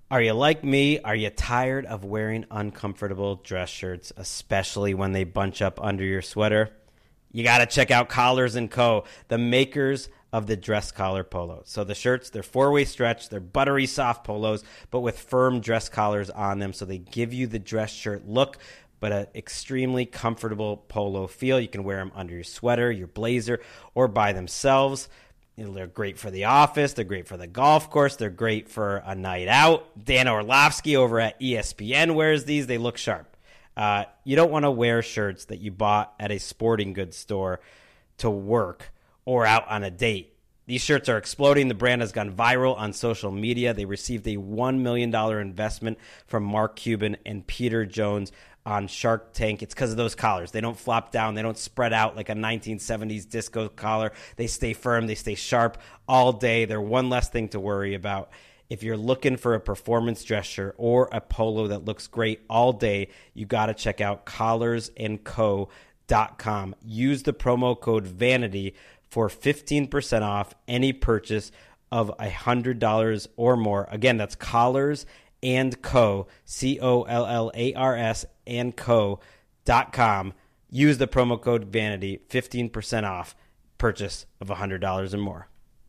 Are you like me? Are you tired of wearing uncomfortable dress shirts, especially when they bunch up under your sweater? You got to check out Collars & Co., the makers of the dress collar polo. So the shirts, they're four-way stretch, they're buttery soft polos, but with firm dress collars on them, so they give you the dress shirt look, but an extremely comfortable polo feel. You can wear them under your sweater, your blazer, or by themselves. They're great for the office. They're great for the golf course. They're great for a night out. Dan Orlovsky over at ESPN wears these. They look sharp. You don't want to wear shirts that you bought at a sporting goods store to work or out on a date. These shirts are exploding. The brand has gone viral on social media. They received a $1 million investment from Mark Cuban and Peter Jones on Shark Tank. It's because of those collars. They don't flop down. They don't spread out like a 1970s disco collar. They stay firm. They stay sharp all day. They're one less thing to worry about. If you're looking for a performance dress shirt or a polo that looks great all day, you got to check out collarsandco.com. Use the promo code VANITY for 15% off any purchase of $100 or more. Again, that's Collars and Co, COLLARS and Co.com. Use the promo code VANITY, 15% off purchase of $100 or more.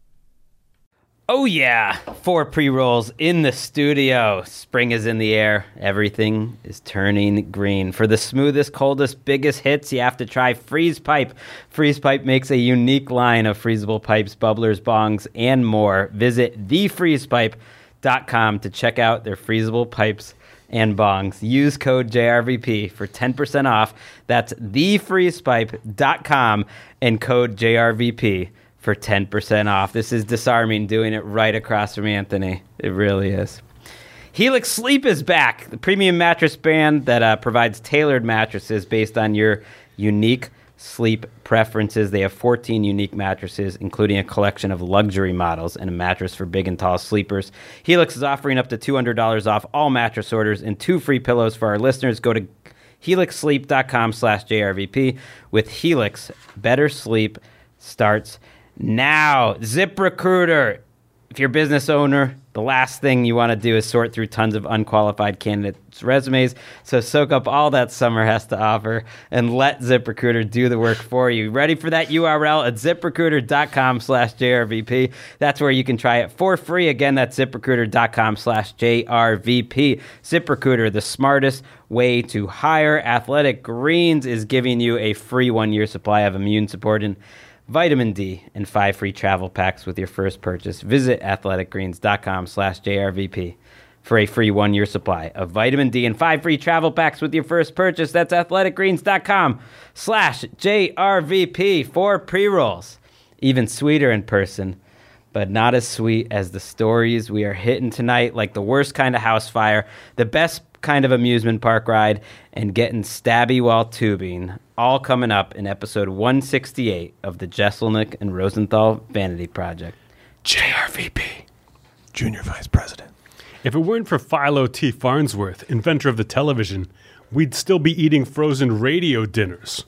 Oh yeah, 4 pre-rolls in the studio. Spring is in the air. Everything is turning green. For the smoothest, coldest, biggest hits, you have to try Freeze Pipe. Freeze Pipe makes a unique line of freezable pipes, bubblers, bongs, and more. Visit thefreezepipe.com to check out their freezable pipes and bongs. Use code JRVP for 10% off. That's thefreezepipe.com and code JRVP for 10% off. This is disarming, doing it right across from Anthony. It really is. Helix Sleep is back, the premium mattress brand that provides tailored mattresses based on your unique sleep preferences. They have 14 unique mattresses, including a collection of luxury models and a mattress for big and tall sleepers. Helix is offering up to $200 off all mattress orders and 2 free pillows for our listeners. Go to helixsleep.com/JRVP. With Helix, better sleep starts now. ZipRecruiter. If you're a business owner, the last thing you want to do is sort through tons of unqualified candidates' resumes. So soak up all that summer has to offer and let ZipRecruiter do the work for you. Ready for that URL at ZipRecruiter.com/JRVP. That's where you can try it for free. Again, that's ZipRecruiter.com/JRVP. ZipRecruiter, the smartest way to hire. Athletic Greens is giving you a free 1-year supply of immune supporting vitamin D and 5 free travel packs with your first purchase. Visit athleticgreens.com/JRVP for a free 1-year supply of vitamin D and 5 free travel packs with your first purchase. That's athleticgreens.com/JRVP for pre-rolls. Even sweeter in person, but not as sweet as the stories we are hitting tonight, like the worst kind of house fire, the best kind of amusement park ride, and getting stabby while tubing, all coming up in episode 168 of the Jesselnick and Rosenthal Vanity Project. JRVP, Junior Vice President. If it weren't for Philo T. Farnsworth, inventor of the television, we'd still be eating frozen radio dinners.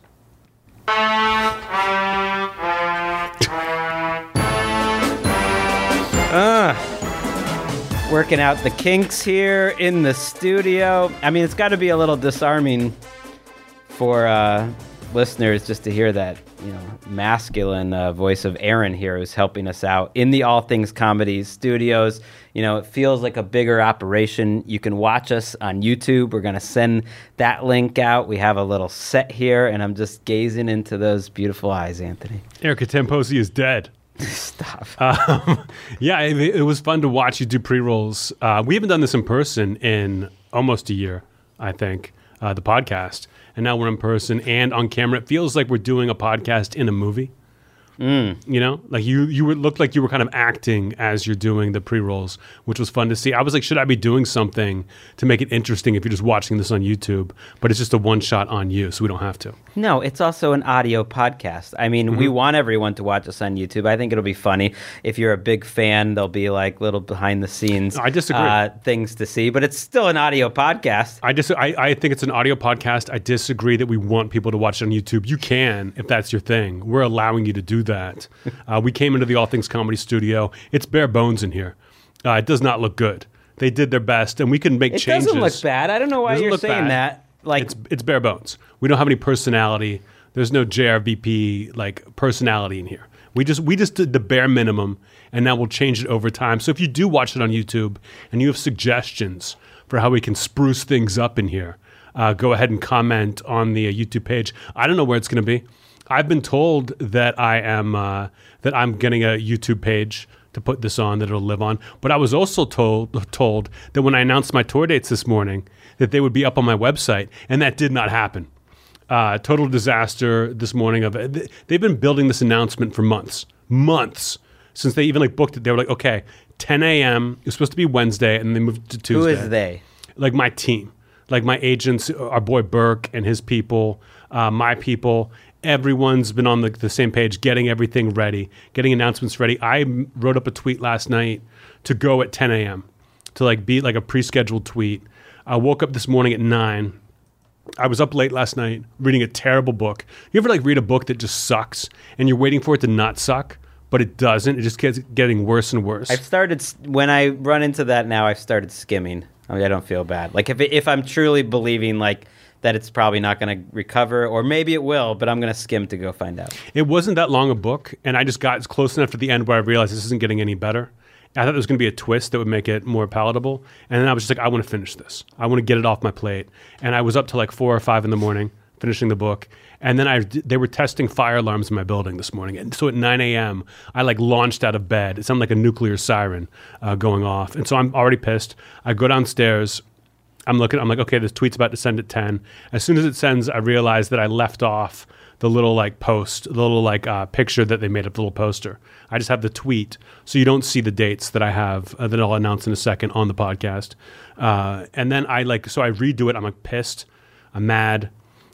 Working out the kinks here in the studio. I mean, it's got to be a little disarming for listeners just to hear that, masculine voice of Aaron here who's helping us out in the All Things Comedy studios. It feels like a bigger operation. You can watch us on YouTube. We're going to send that link out. We have a little set here, and I'm just gazing into those beautiful eyes, Anthony. Erica Temposi is dead. Stop. Yeah, it was fun to watch you do pre-rolls. We haven't done this in person in almost a year, I think, the podcast. And now we're in person and on camera. It feels like we're doing a podcast in a movie. Like you looked like you were kind of acting as you're doing the pre-rolls, which was fun to see. I was like, should I be doing something to make it interesting if you're just watching this on YouTube? But it's just a one shot on you, so we don't have to. No, it's also an audio podcast. I mean, we want everyone to watch us on YouTube. I think it'll be funny. If you're a big fan, there'll be like little behind the scenes I disagree. Things to see, but it's still an audio podcast. I think it's an audio podcast. I disagree that we want people to watch it on YouTube. You can, if that's your thing. We're allowing you to do that. We came into the All Things Comedy studio. It's bare bones in here. It does not look good. They did their best, and we can make It changes. doesn't look bad. I don't know why Doesn't you're look saying bad. that. Like, It's bare bones. We don't have any personality. There's no JRVP like personality in here. We just did the bare minimum, and now we'll change it over time. So if you do watch it on YouTube and you have suggestions for how we can spruce things up in here, go ahead and comment on the YouTube page. I don't know where it's going to be. I've been told that I'm getting a YouTube page to put this on, that it'll live on. But I was also told that when I announced my tour dates this morning, that they would be up on my website, and that did not happen. Total disaster this morning. They've been building this announcement for months, since they even like booked it. They were like, okay, 10 a.m. It was supposed to be Wednesday, and they moved to Tuesday. who is they? Like my team, like my agents, our boy Burke and his people, my people. Everyone's been on the same page, getting everything ready, getting announcements ready. I wrote up a tweet last night to go at 10 a.m. to like be like a pre-scheduled tweet. I woke up this morning at 9. I was up late last night reading a terrible book. You ever like read a book that just sucks and you're waiting for it to not suck, but it doesn't? It just gets getting worse and worse. I've started, when I run into that now, I've started skimming. I mean, I don't feel bad. Like if I'm truly believing like that it's probably not going to recover, or maybe it will, but I'm going to skim to go find out. It wasn't that long a book, and I just got close enough to the end where I realized this isn't getting any better. I thought there was going to be a twist that would make it more palatable, and then I was just like, I want to finish this. I want to get it off my plate. And I was up till like 4 or 5 in the morning finishing the book, and then they were testing fire alarms in my building this morning. And so at 9 a.m., I like launched out of bed. It sounded like a nuclear siren going off, and so I'm already pissed. I go downstairs. I'm like, okay, this tweet's about to send at 10. As soon as it sends, I realize that I left off the little like post, the little like picture that they made up, the little poster. I just have the tweet, so you don't see the dates that I have that I'll announce in a second on the podcast. And then I redo it. I'm like pissed, I'm mad,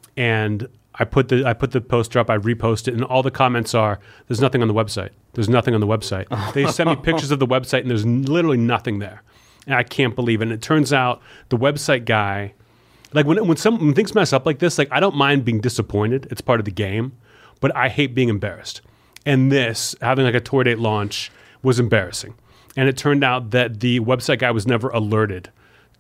and I put the poster up. I repost it, and all the comments are, "There's nothing on the website. There's nothing on the website." They sent me pictures of the website, and there's literally nothing there. And I can't believe it. And it turns out the website guy, like when things mess up like this, like I don't mind being disappointed. It's part of the game, but I hate being embarrassed. And this, having like a tour date launch, was embarrassing. And it turned out that the website guy was never alerted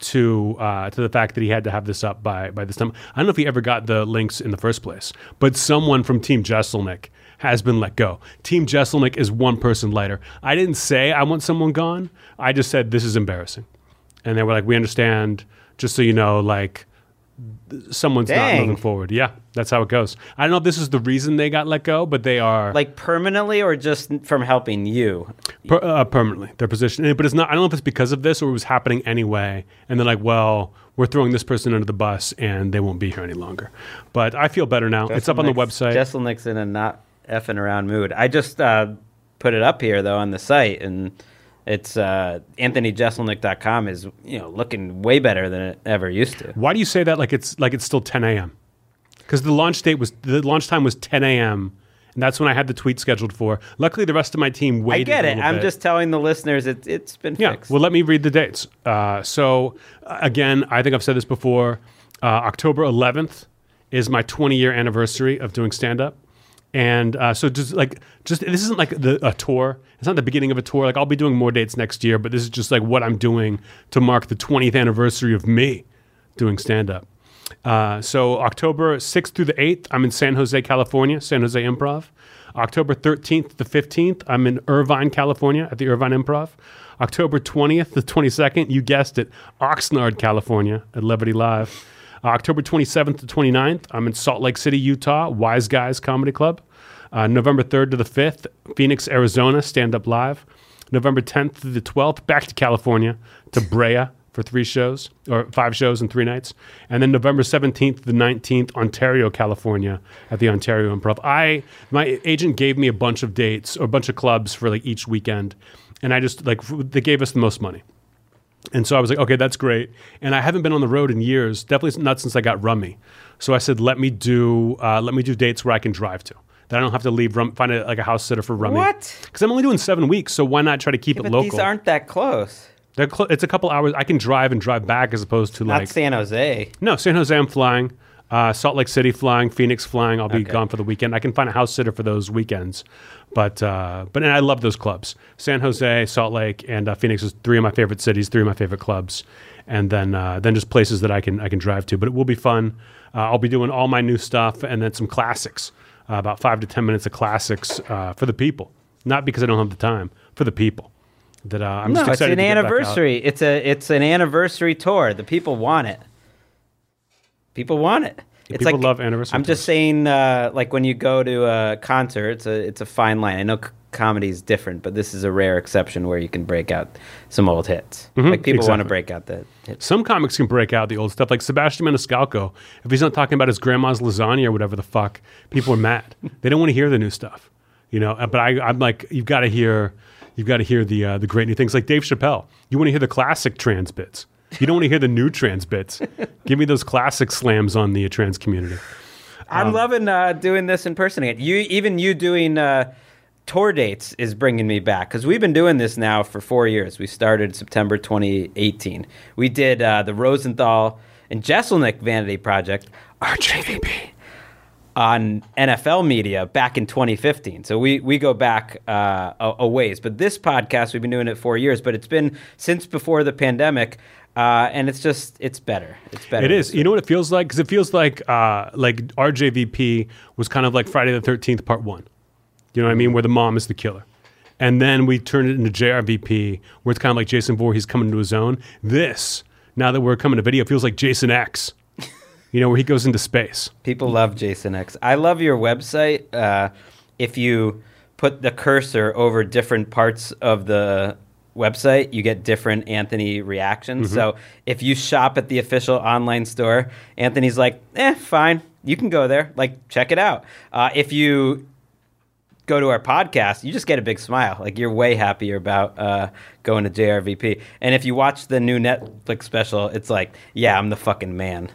to the fact that he had to have this up by this time. I don't know if he ever got the links in the first place, but someone from Team Jesselnick has been let go. Team Jesselnick is one person lighter. I didn't say I want someone gone. I just said this is embarrassing. And they were like, we understand, just so you know, like someone's not moving forward. Yeah, that's how it goes. I don't know if this is the reason they got let go, but they are. Like permanently or just from helping you? Permanently, their position. But it's not, I don't know if it's because of this or it was happening anyway. And they're like, well, we're throwing this person under the bus and they won't be here any longer. But I feel better now. It's up on the website. Jesselnick's in a not effing around mood. I just put it up here, though, on the site, and it's AnthonyJeselnik.com is looking way better than it ever used to. Why do you say that like it's still 10 a.m.? Because the launch time was 10 a.m., and that's when I had the tweet scheduled for. Luckily, the rest of my team waited. I get a it. little I'm bit. just telling the listeners it's been fixed. Well, let me read the dates. Again, I think I've said this before. October 11th is my 20-year anniversary of doing stand-up. And so this isn't like a tour. It's not the beginning of a tour. Like I'll be doing more dates next year, but this is just like what I'm doing to mark the 20th anniversary of me doing stand-up. So October 6th through the 8th, I'm in San Jose, California, San Jose Improv. October 13th to the 15th, I'm in Irvine, California at the Irvine Improv. October 20th to 22nd, you guessed it, Oxnard, California at Levity Live. October 27th to 29th, I'm in Salt Lake City, Utah, Wise Guys Comedy Club. November 3rd to the 5th, Phoenix, Arizona, Stand Up Live. November 10th to the 12th, back to California, to Brea for 5 shows in 3 nights. And then November 17th to the 19th, Ontario, California, at the Ontario Improv. My agent gave me a bunch of dates or a bunch of clubs for like each weekend. And I just they gave us the most money. And so I was like, okay, that's great. And I haven't been on the road in years, definitely not since I got Rummy. So I said, let me do dates where I can drive to. That I don't have to leave, find a house sitter for Rummy. What? Because I'm only doing 7 weeks, so why not try to keep it but local? These aren't that close. It's a couple hours. I can drive and drive back as opposed to Not San Jose. No, San Jose I'm flying. Salt Lake City flying. Phoenix flying. I'll be gone for the weekend. I can find a house sitter for those weekends. And I love those clubs. San Jose, Salt Lake, and Phoenix is 3 of my favorite cities, 3 of my favorite clubs, and then just places that I can drive to. But it will be fun. I'll be doing all my new stuff and then some classics, about 5 to 10 minutes of classics for the people. Not because I don't have the time, for the people. That I'm just excited. It's an anniversary. It's an anniversary tour. The people want it. People want it. It's people love anniversary. I'm just saying, like when you go to a concert, it's a fine line. I know comedy is different, but this is a rare exception where you can break out some old hits. Like people want to break out the hits. Some comics can break out the old stuff, like Sebastian Maniscalco. If he's not talking about his grandma's lasagna or whatever the fuck, people are mad. They don't want to hear the new stuff, But I'm like, you've got to hear the great new things. Like Dave Chappelle, you want to hear the classic trans bits. You don't want to hear the new trans bits. Give me those classic slams on the trans community. I'm loving doing this in person again. You doing tour dates is bringing me back because we've been doing this now for 4 years. We started September 2018. We did the Rosenthal and Jeselnik Vanity Project, RJVP, on NFL Media back in 2015. So we go back a ways. But this podcast, we've been doing it 4 years, but it's been since before the pandemic. And it's better. It's better. It is. You know what it feels like? Because it feels like RJVP was kind of like Friday the 13th Part 1. You know what I mean? Where the mom is the killer. And then we turned it into JRVP, where it's kind of like Jason Voorhees coming into his own. This, now that we're coming to video, feels like Jason X. Where he goes into space. People love Jason X. I love your website. If you put the cursor over different parts of the website, you get different Anthony reactions. So if you shop at the official online store, Anthony's like, fine, you can go there. Like, check it out. If you go to our podcast, you just get a big smile. Like, you're way happier about going to JRVP. And if you watch the new Netflix special, it's like, yeah, I'm the fucking man.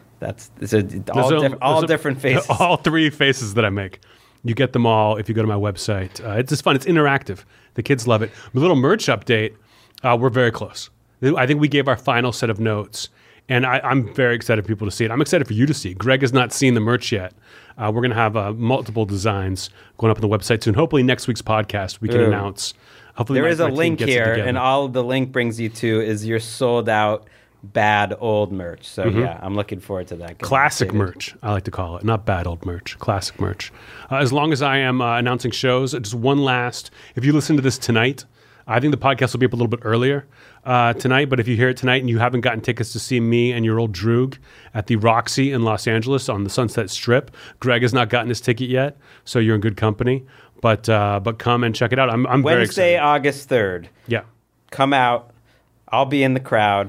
All different faces. All 3 faces that I make. You get them all if you go to my website. It's just fun. It's interactive. The kids love it. The little merch update, we're very close. I think we gave our final set of notes, and I'm very excited for people to see it. I'm excited for you to see it. Greg has not seen the merch yet. We're going to have multiple designs going up on the website soon. Hopefully next week's podcast we can announce. Hopefully there is a link here, and all the link brings you to is your sold out bad old merch. So yeah, I'm looking forward to that. Classic merch, I like to call it. Not bad old merch, classic merch. As long as I am announcing shows, just one last, if you listen to this tonight, I think the podcast will be up a little bit earlier tonight, but if you hear it tonight and you haven't gotten tickets to see me and your old Droog at the Roxy in Los Angeles on the Sunset Strip, Greg has not gotten his ticket yet, so you're in good company. But come and check it out. I'm very excited. Wednesday, August 3rd. Yeah. Come out. I'll be in the crowd.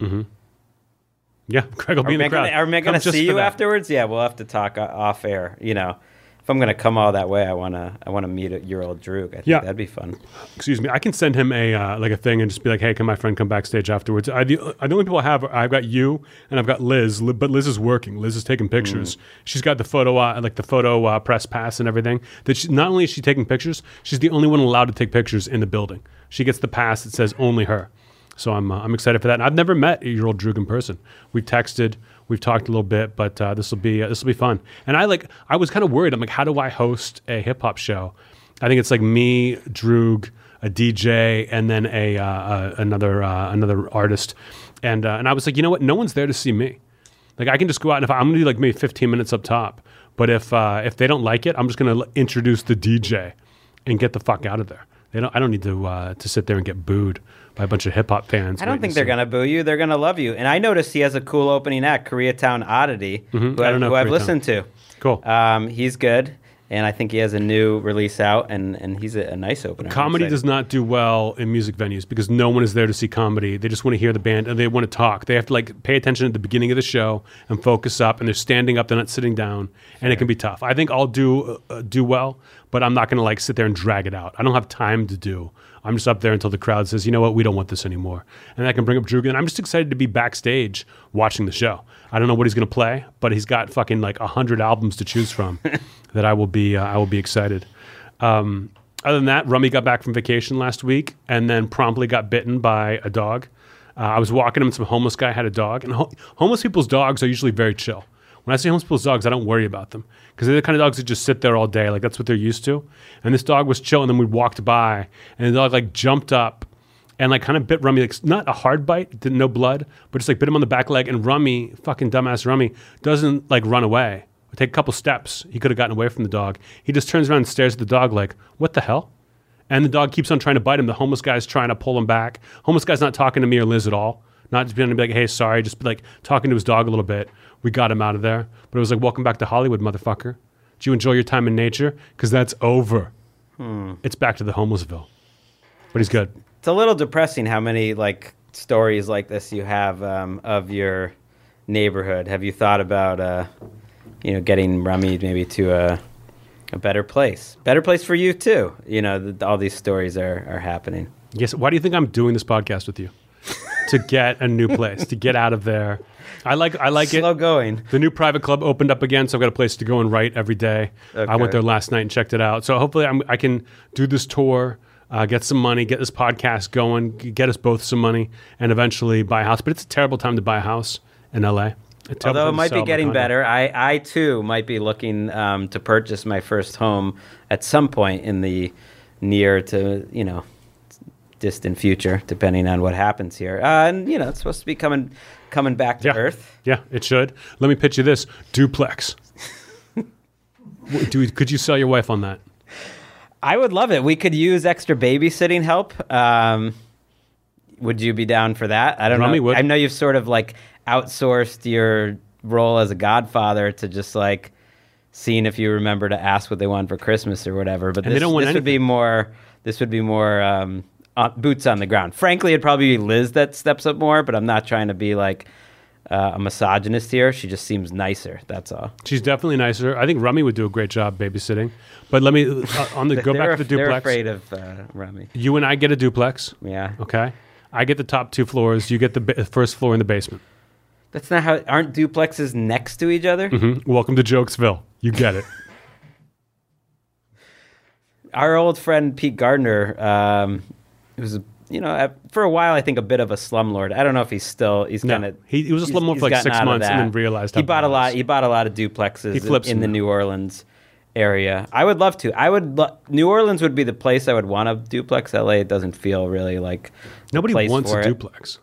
Yeah, Greg will be in the crowd. Are we going to see you afterwards? Yeah, we'll have to talk off air. If I'm going to come all that way, I want to meet your old Droog. I think that'd be fun. Excuse me. I can send him a thing and just be like, hey, can my friend come backstage afterwards? The only people I've got you and I've got Liz, but Liz is working. Liz is taking pictures. She's got the photo press pass and everything. Not only is she taking pictures, she's the only one allowed to take pictures in the building. She gets the pass that says only her. So I'm excited for that. And I've never met your old Droog in person. We've texted, we've talked a little bit, but this will be fun. And I was kind of worried. I'm like, how do I host a hip hop show? I think it's like me, Droog, a DJ, and then another artist. And I was like, you know what? No one's there to see me. Like, I can just go out and I'm gonna do like maybe 15 minutes up top. But if they don't like it, I'm just gonna introduce the DJ and get the fuck out of there. I don't need to sit there and get booed by a bunch of hip hop fans. I don't think they're gonna boo you. They're gonna love you. And I noticed he has a cool opening act, Koreatown Oddity, who I've listened to. Cool. He's good, and I think he has a new release out, and he's a nice opener. Comedy does not do well in music venues because no one is there to see comedy. They just want to hear the band and they want to talk. They have to pay attention at the beginning of the show and focus up, and they're standing up, they're not sitting down, and it can be tough. I think I'll do well, but I'm not going to sit there and drag it out. I don't have time to do. I'm just up there until the crowd says, you know what, we don't want this anymore. And I can bring up Droog. And I'm just excited to be backstage watching the show. I don't know what he's going to play, but he's got fucking 100 albums to choose from that I will be excited. Other than that, Rummy got back from vacation last week and then promptly got bitten by a dog. I was walking him, and some homeless guy had a dog. And homeless people's dogs are usually very chill. When I see homeless people's dogs, I don't worry about them because they're the kind of dogs that just sit there all day. Like that's what they're used to. And this dog was chill, and then we walked by, and the dog like jumped up and like kind of bit Rummy, like not a hard bite, didn't no blood, but just like bit him on the back leg. And Rummy, fucking dumbass Rummy, doesn't like run away. Take a couple steps. He could have gotten away from the dog. He just turns around and stares at the dog like, what the hell? And the dog keeps on trying to bite him. The homeless guy's trying to pull him back. Homeless guy's not talking to me or Liz at all. Not just being like, hey, sorry. Just like talking to his dog a little bit. We got him out of there. But it was like, welcome back to Hollywood, motherfucker. Did you enjoy your time in nature? Because that's over. It's back to the homelessville. But he's good. It's a little depressing how many like stories like this you have of your neighborhood. Have you thought about getting Rummy maybe to a better place for you too? All these stories are happening. Yes. Why do you think I'm doing this podcast with you? To get a new place, to get out of there. I like it. Slow going. The new private club opened up again, so I've got a place to go and write every day. Okay. I went there last night and checked it out. So hopefully I can do this tour, get some money, get this podcast going, get us both some money, and eventually buy a house. But it's a terrible time to buy a house in LA. Although it might be getting better. I too might be looking to purchase my first home at some point in the near to distant future, depending on what happens here. And it's supposed to be coming back to Earth. Yeah, it should. Let me pitch you this duplex. Could you sell your wife on that? I would love it. We could use extra babysitting help. Would you be down for that? I don't know. Would. I know you've sort of like outsourced your role as a godfather to just like seeing if you remember to ask what they want for Christmas or whatever. But this would be more boots on the ground. Frankly, it'd probably be Liz that steps up more, but I'm not trying to be like a misogynist here. She just seems nicer. That's all. She's definitely nicer. I think Rummy would do a great job babysitting. But let me go back to the duplex. They're afraid of Rummy. You and I get a duplex. Yeah. Okay. I get the top 2 floors. You get the first floor in the basement. That's not how. Aren't duplexes next to each other? Mm-hmm. Welcome to Jokesville. You get it. Our old friend Pete Gardner, was for a while I think a bit of a slumlord. I don't know if he's kind of. He was a slumlord for like 6 months and then realized he bought a lot. He bought a lot of duplexes in the New Orleans area. I would love to. New Orleans would be the place I would want a duplex. LA doesn't feel really like nobody wants a duplex.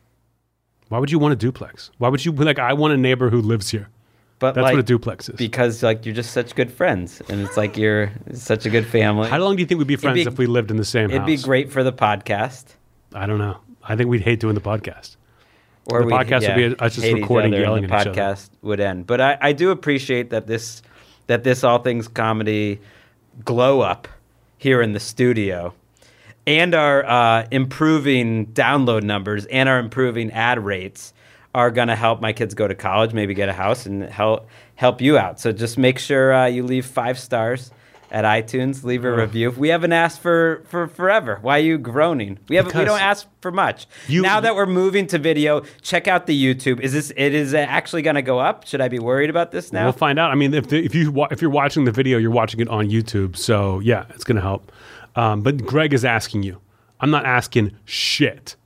Why would you want a duplex? Why would you be like, I want a neighbor who lives here? But that's what a duplex is. Because like you're just such good friends, and it's like you're such a good family. How long do you think we'd be friends if we lived in the same house? It'd be great for the podcast. I don't know. I think we'd hate doing the podcast. Or the podcast would be us just recording, yelling at each other. The podcast would end. But I do appreciate that this All Things Comedy glow up here in the studio, and our improving download numbers and our improving ad rates are going to help my kids go to college, maybe get a house, and help you out. So just make sure you leave 5 stars at iTunes. Leave a review. We haven't asked for forever. Why are you groaning? We don't ask for much. Now that we're moving to video, check out the YouTube. It is actually going to go up? Should I be worried about this now? We'll find out. I mean, if you're watching the video, you're watching it on YouTube. So yeah, it's going to help. But Greg is asking you. I'm not asking shit.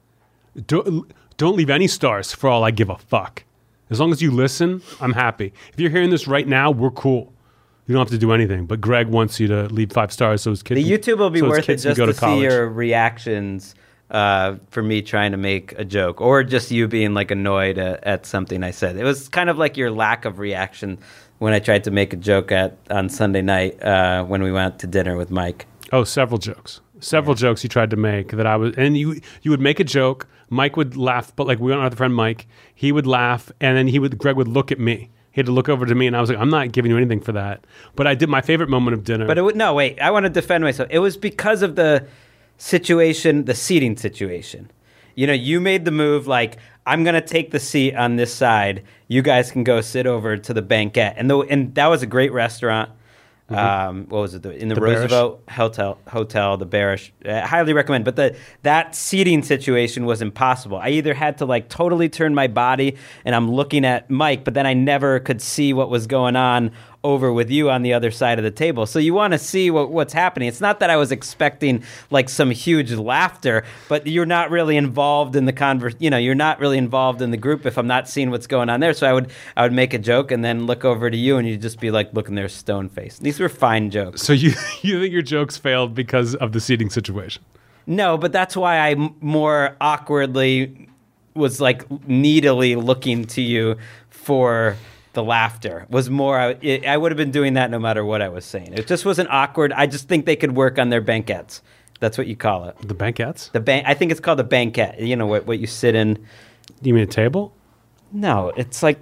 Don't leave any stars for all I give a fuck. As long as you listen, I'm happy. If you're hearing this right now, we're cool. You don't have to do anything. But Greg wants you to leave 5 stars so his kids. The YouTube will be worth it just to see your reactions for me trying to make a joke, or just you being like annoyed at something I said. It was kind of like your lack of reaction when I tried to make a joke on Sunday night when we went to dinner with Mike. Oh, several jokes. Several jokes you tried to make that I was, and you would make a joke. Mike would laugh, but like we went with our friend Mike, he would laugh, and then Greg would look at me. He had to look over to me, and I was like, I'm not giving you anything for that. But I did my favorite moment of dinner. But no, wait, I want to defend myself. It was because of the situation, the seating situation. You made the move like, I'm going to take the seat on this side. You guys can go sit over to the banquette. And that was a great restaurant. Mm-hmm. What was it? In the Roosevelt Hotel, the Barish. I highly recommend. But that seating situation was impossible. I either had to like totally turn my body and I'm looking at Mike, but then I never could see what was going on over with you on the other side of the table. So you want to see what's happening. It's not that I was expecting like some huge laughter, but you're not really involved in the you're not really involved in the group if I'm not seeing what's going on there. So I would make a joke and then look over to you and you'd just be like looking there stone faced. These were fine jokes. So you think your jokes failed because of the seating situation? No, but that's why I more awkwardly was like needily looking to you for the laughter. Was more I would have been doing that no matter what I was saying. It just wasn't awkward. I just think they could work on their banquettes. That's what you call it. The banquettes? I think it's called a banquette. You know what you sit in. You mean a table? No, it's like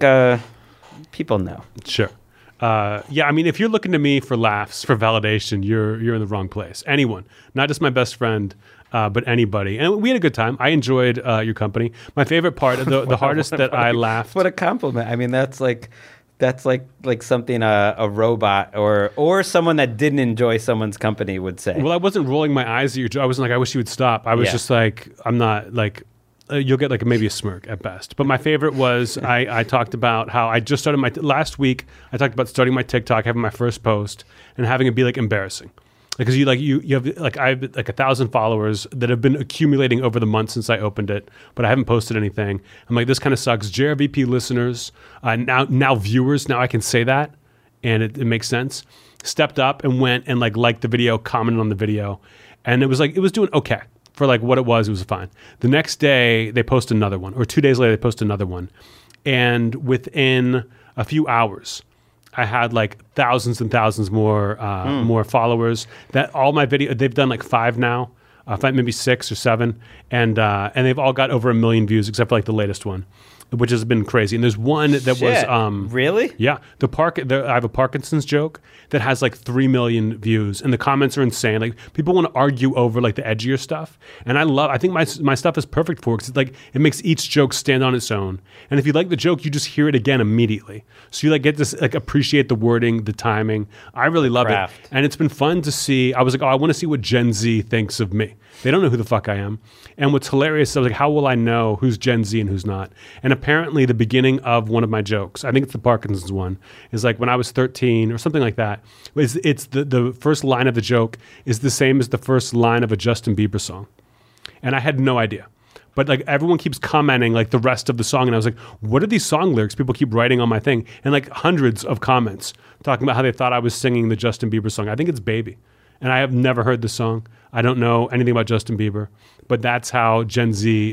people know. Sure. Yeah, I mean, if you're looking to me for laughs, for validation, you're in the wrong place. Anyone, not just my best friend, but anybody. And we had a good time. I enjoyed your company. My favorite part, the hardest that I laughed. What a compliment. I mean, that's like something a robot or someone that didn't enjoy someone's company would say. Well, I wasn't rolling my eyes at you. I wasn't like, I wish you would stop. I was just like, I'm not like, you'll get like maybe a smirk at best. But my favorite was I talked about how I just started last week. I talked about starting my TikTok, having my first post, and having it be like embarrassing. Because you have like I have like 1,000 followers that have been accumulating over the months since I opened it, but I haven't posted anything. I'm like, this kind of sucks. JRVP listeners, now viewers, now I can say that, and it makes sense. Stepped up and went and liked the video, commented on the video, and it was doing okay for like what it was fine. The next day they post another one, or 2 days later they post another one, and within a few hours, I had like thousands and thousands more followers. That all my video, they've done like 5 now, maybe 6 or 7, and they've all got over 1 million views, except for like the latest one, which has been crazy. And there's one that was really, yeah. I have a Parkinson's joke that has like 3 million views, and the comments are insane. Like people want to argue over like the edgier stuff, and I think my stuff is perfect for it because it makes each joke stand on its own. And if you like the joke, you just hear it again immediately. So you get to appreciate the wording, the timing. I really love it, and it's been fun to see. I was like, I want to see what Gen Z thinks of me. They don't know who the fuck I am. And what's hilarious, I was like, how will I know who's Gen Z and who's not? And apparently the beginning of one of my jokes, I think it's the Parkinson's one, is like when I was 13 or something like that. It's the first line of the joke is the same as the first line of a Justin Bieber song. And I had no idea. But like everyone keeps commenting like the rest of the song. And I was like, what are these song lyrics? People keep writing on my thing. And like hundreds of comments talking about how they thought I was singing the Justin Bieber song. I think it's Baby. And I have never heard the song. I don't know anything about Justin Bieber, but that's how Gen Z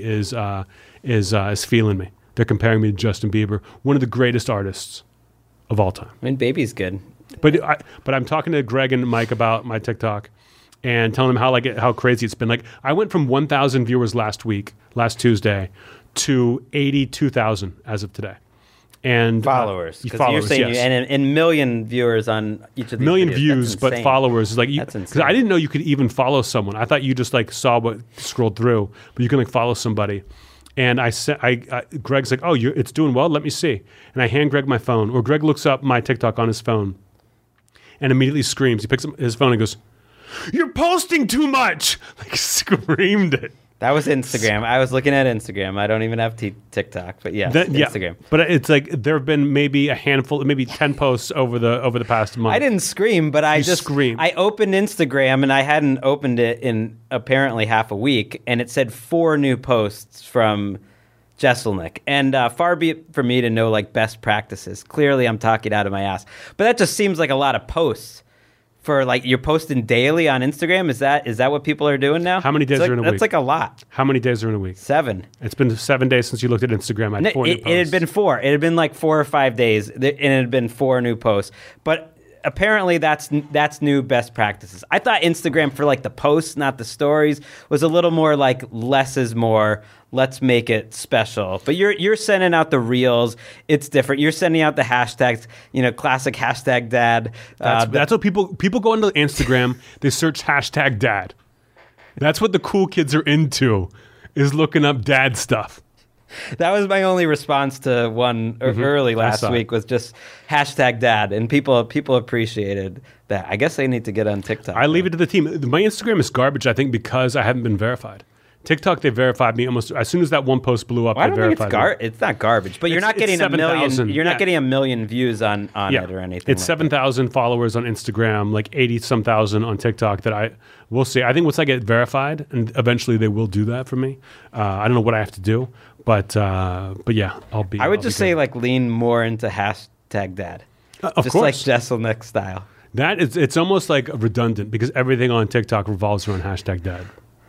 is feeling me. They're comparing me to Justin Bieber, one of the greatest artists of all time. I mean, Baby's good. But I'm talking to Greg and Mike about my TikTok and telling them how crazy it's been. Like I went from 1,000 viewers last Tuesday, to 82,000 as of today. And followers, because you're saying yes. and million viewers on each of these million videos. views, but followers is like that's insane. Because I didn't know you could even follow someone. I thought you just like saw what scrolled through, but you can like follow somebody. And Greg's like, oh, it's doing well. Let me see. And I hand Greg my phone, or Greg looks up my TikTok on his phone, and immediately screams. He picks up his phone and goes, "You're posting too much!" Like screamed it. That was Instagram. I was looking at Instagram. I don't even have TikTok, but yes, Instagram. Yeah. But it's like there have been maybe a handful, maybe 10 posts over the past month. I didn't scream, but I screamed. I opened Instagram and I hadn't opened it in apparently half a week, and it said 4 new posts from Jesselnick. And far be it for me to know like best practices. Clearly, I'm talking out of my ass, but that just seems like a lot of posts. For like you're posting daily on Instagram, is that what people are doing now? How many days are in a week? That's like a lot. How many days are in a week? 7. It's been 7 days since you looked at Instagram. I had 4 new posts. It had been 4. It had been like 4 or 5 days, and it had been 4 new posts. But apparently, that's new best practices. I thought Instagram for like the posts, not the stories, was a little more like less is more. Let's make it special. But you're sending out the reels. It's different. You're sending out the hashtags. Classic hashtag dad. That's what people go onto Instagram. They search hashtag dad. That's what the cool kids are into, is looking up dad stuff. That was my only response to one early last week, was just hashtag dad, and people appreciated that. I guess they need to get on TikTok. I leave it to the team. My Instagram is garbage, I think, because I haven't been verified. TikTok, they verified me almost as soon as that one post blew up. Well, I they don't think verified me. it's not garbage, but you're not getting it's a million. 7,000. You're not getting a million views on it or anything. It's like 7,000 followers on Instagram, like 80-some thousand on TikTok. We'll see. I think once I get verified, and eventually they will do that for me. I don't know what I have to do, but yeah, I'll be. I would I'll just be say good. like lean more into hashtag dad, of just course. like Jesselnick style. That is, it's almost like redundant because everything on TikTok revolves around hashtag dad.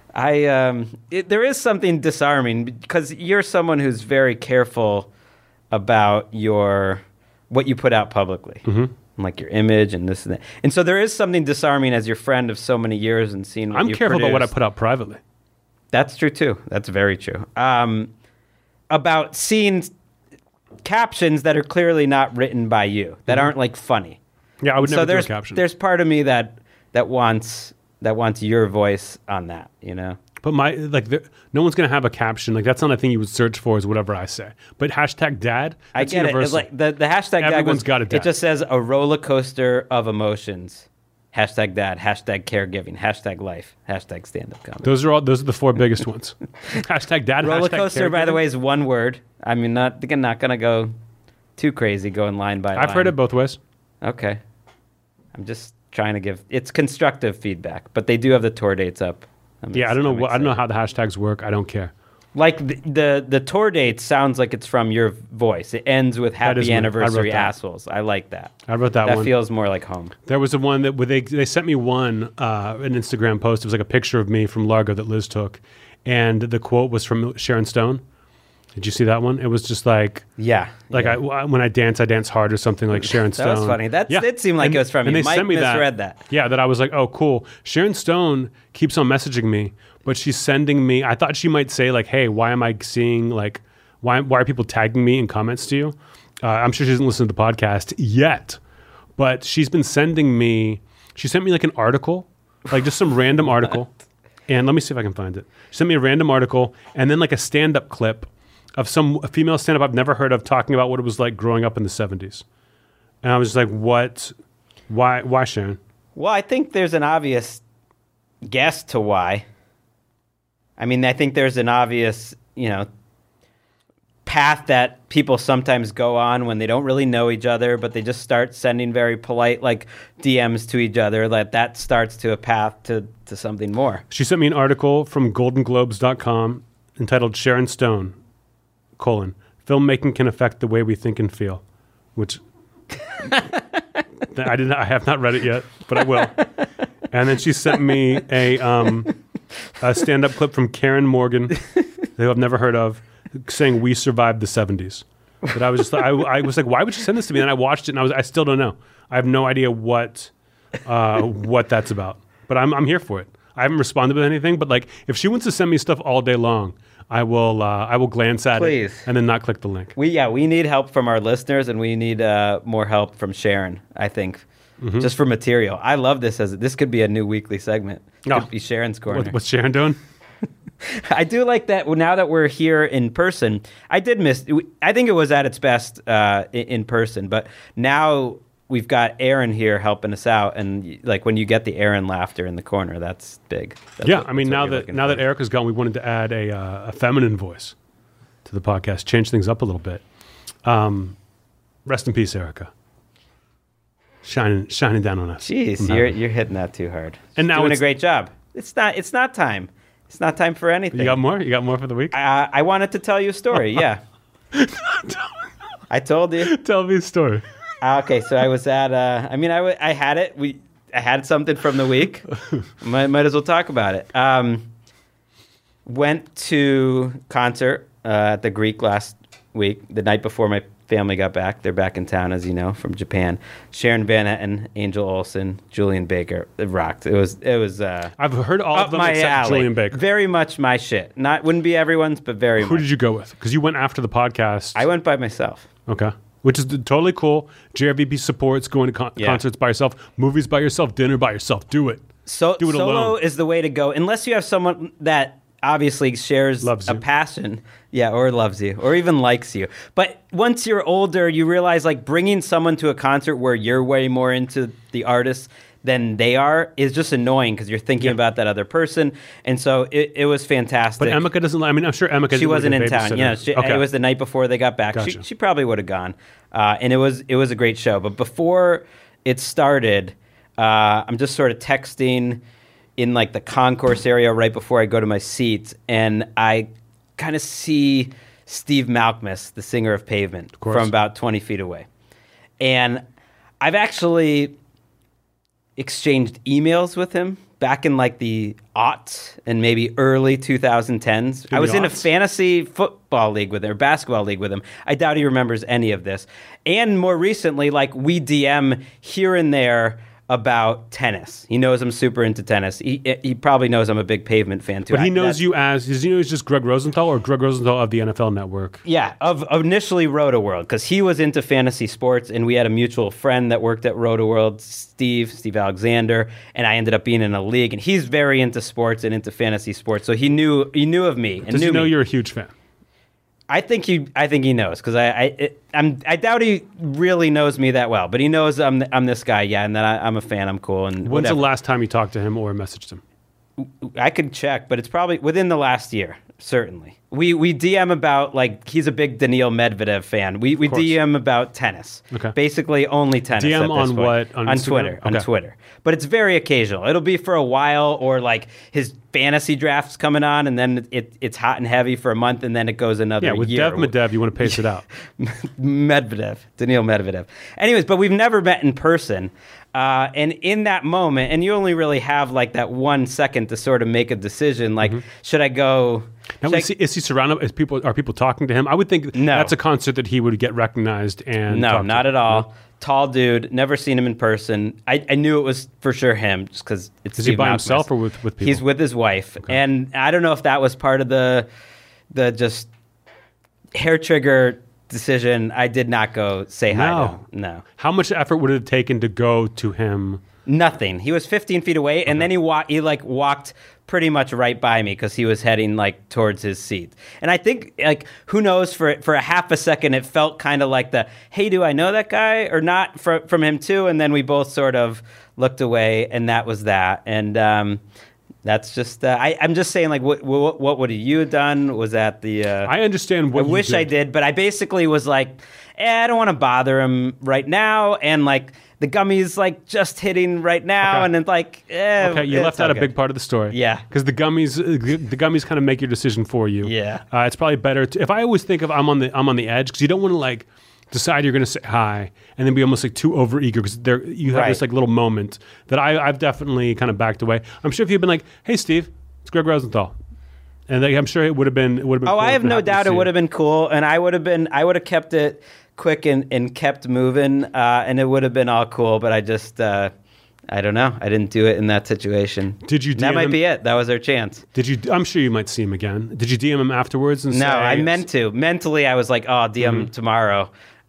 There is something disarming because you're someone who's very careful about what you put out publicly, like your image and this and that. And so there is something disarming as your friend of so many years and seeing what I'm you careful about what I produce. put out privately. That's true too. That's very true. About seeing captions that are clearly not written by you, that aren't like funny. Yeah, I would So never do a there's caption. there's part of me that wants your voice on that, you know. But no one's gonna have a caption. Like that's not a thing you would search for. Is whatever I say. But hashtag dad. I That's get universal. it. It's like the hashtag dad Everyone's got a It dad. just says a roller coaster of emotions. Hashtag dad. Hashtag caregiving. Hashtag life. Hashtag stand up comedy. Those are the four biggest ones. Hashtag dad. Roller hashtag coaster, by the caregiving. way, is one word. I mean, not gonna go too crazy going line by line. I've heard it both ways. Okay. I'm just trying to give it's constructive feedback, but they do have the tour dates up. Yeah, I don't know how the hashtags work. I don't care. Like the tour date sounds like it's from your voice. It ends with is happy me. I wrote anniversary that. assholes. I like that. I wrote that That one. feels more like home. There was the one that where they sent me an Instagram post. It was like a picture of me from Largo that Liz took, and the quote was from Sharon Stone. Did you see that one? It was just like Yeah. like yeah. when I dance hard or something like Sharon Stone. That was funny. That did seem like it was from and you. they Mike sent me misread that. Yeah, that I was like, oh, cool. Sharon Stone keeps on messaging me, but she's sending me. I thought she might say like, hey, why am I seeing like why are people tagging me in comments to you? I'm sure she doesn't listen to the podcast yet, but she's been sending me. She sent me like an article, like just some random article, and let me see if I can find it. She sent me a random article and then like a stand-up clip of a female stand-up I've never heard of talking about what it was like growing up in the 70s. And I was just like, what? Why Sharon? Well, I think there's an obvious guess to why. I mean, I think there's an obvious, path that people sometimes go on when they don't really know each other, but they just start sending very polite, like, DMs to each other. That starts to a path to something more. She sent me an article from goldenglobes.com entitled Sharon Stone, filmmaking can affect the way we think and feel, which I have not read it yet, but I will. And then she sent me a stand-up clip from Karen Morgan, who I've never heard of, saying we survived the 70s. But I was just I was like, why would she send this to me? And I watched it, and I still don't know. I have no idea what that's about. But I'm here for it. I haven't responded with anything, but like if she wants to send me stuff all day long, I will glance at Please. it and then not click the link. We need help from our listeners, and we need more help from Sharon, I think, just for material. I love this this could be a new weekly segment. It Oh. could be Sharon's Corner. What's Sharon doing? I do like that. Now that we're here in person, I did miss. I think it was at its best in person, but now we've got Aaron here helping us out, and like when you get the Aaron laughter in the corner, that's big. That's Yeah, what- I mean that's what now you're that looking now for. that Erica's gone, we wanted to add a feminine voice to the podcast, change things up a little bit. Rest in peace, Erica. Shining down on us. Jeez, from you're heaven. hitting that too hard. And now doing a it's- great job. It's not time. It's not time for anything. You got more? You got more for the week? I wanted to tell you a story. Yeah, I told you. Tell me a story. Okay, so I was at. I had it. I had something from the week. might as well talk about it. Went to concert at the Greek last week, the night before my family got back. They're back in town, as you know, from Japan. Sharon Van Etten, Angel Olsen, Julian Baker. It rocked. It was. I've heard all Up of them my except alley. Julian Baker. Very much my shit. Wouldn't be everyone's, but very Who much. did you go with? Because you went after the podcast. I went by myself. Okay. Which is totally cool. JRVP supports going to Yeah. concerts by yourself, movies by yourself, dinner by yourself. Do it. So Do it solo alone. is the way to go, unless you have someone that obviously shares Loves a you. passion, or loves you, or even likes you. But once you're older, you realize like bringing someone to a concert where you're way more into the artist than they are is just annoying because you're thinking about that other person. And so it was fantastic. But Emeka doesn't. I mean, I'm sure Emeka. She wasn't in town. Okay. It was the night before they got back. Gotcha. She probably would have gone. And it was a great show. But before it started, I'm just sort of texting in like the concourse area right before I go to my seat, and I kind of see Steve Malkmus, the singer of Pavement, from about 20 feet away. And I've actually exchanged emails with him back in like the aughts and maybe early 2010s. I was in a fantasy football league with him, or basketball league with him. I doubt he remembers any of this. And more recently, like we DM here and there about tennis. He knows I'm super into tennis. He probably knows I'm a big Pavement fan too. But he knows you as, does he know he's just Greg Rosenthal or Greg Rosenthal of the NFL Network? Yeah, of initially RotoWorld, because he was into fantasy sports, and we had a mutual friend that worked at RotoWorld, Steve Alexander, and I ended up being in a league, and he's very into sports and into fantasy sports, so he knew of me. And does he know you're a huge fan? I think he knows, because I doubt he really knows me that well, but he knows I'm this guy, and that I'm a fan, I'm cool, and when's whatever. the last time you talked to him or messaged him? I could check, but it's probably within the last year, certainly. We DM about, like, he's a big Daniil Medvedev fan. We DM about tennis. Okay. Basically only tennis. DM at this on point. what? On Twitter. Okay. On Twitter. But it's very occasional. It'll be for a while, or like his fantasy draft's coming on, and then it's hot and heavy for a month, and then it goes another year. Yeah, with Dev Medev, you want to pace it out. Daniil Medvedev. Anyways, but we've never met in person. And in that moment, and you only really have like that 1 second to sort of make a decision, like, should I go... Now, is he surrounded? Are people talking to him? I would think that's a concert that he would get recognized and... No, not at all. No? Tall dude, never seen him in person. I knew it was for sure him, just because it's Is he by himself or with people? He's with his wife. Okay. And I don't know if that was part of the just hair trigger decision. I did not go say hi to him. No. How much effort would it have taken to go to him? Nothing. He was 15 feet away, and then he walked pretty much right by me because he was heading like towards his seat. And I think, like, who knows, for a half a second it felt kind of like the, hey, do I know that guy or not, from him too? And then we both sort of looked away, and that was that. And that's just I'm just saying, like, what would you have done? Was that the I understand what I wish I did, but I basically was like, I don't want to bother him right now, and like the gummies like just hitting right now, and then like okay, you left out a big part of the story. Yeah, because the gummies kind of make your decision for you. Yeah, it's probably better if I always think of I'm on the edge, because you don't want to like decide you're going to say hi and then be almost like too overeager, because you have this like little moment that I've definitely kind of backed away. I'm sure if you'd been like, hey Steve, it's Greg Rosenthal, and I'm sure it would have been. Oh, cool, I have no doubt it would have been cool, and I would have kept it quick and kept moving, and it would have been all cool. But I just, I don't know. I didn't do it in that situation. Did you DM that might him? be it. That was our chance. Did you? I'm sure you might see him again. Did you DM him afterwards? And no, I meant to. Mentally, I was like, I'll DM tomorrow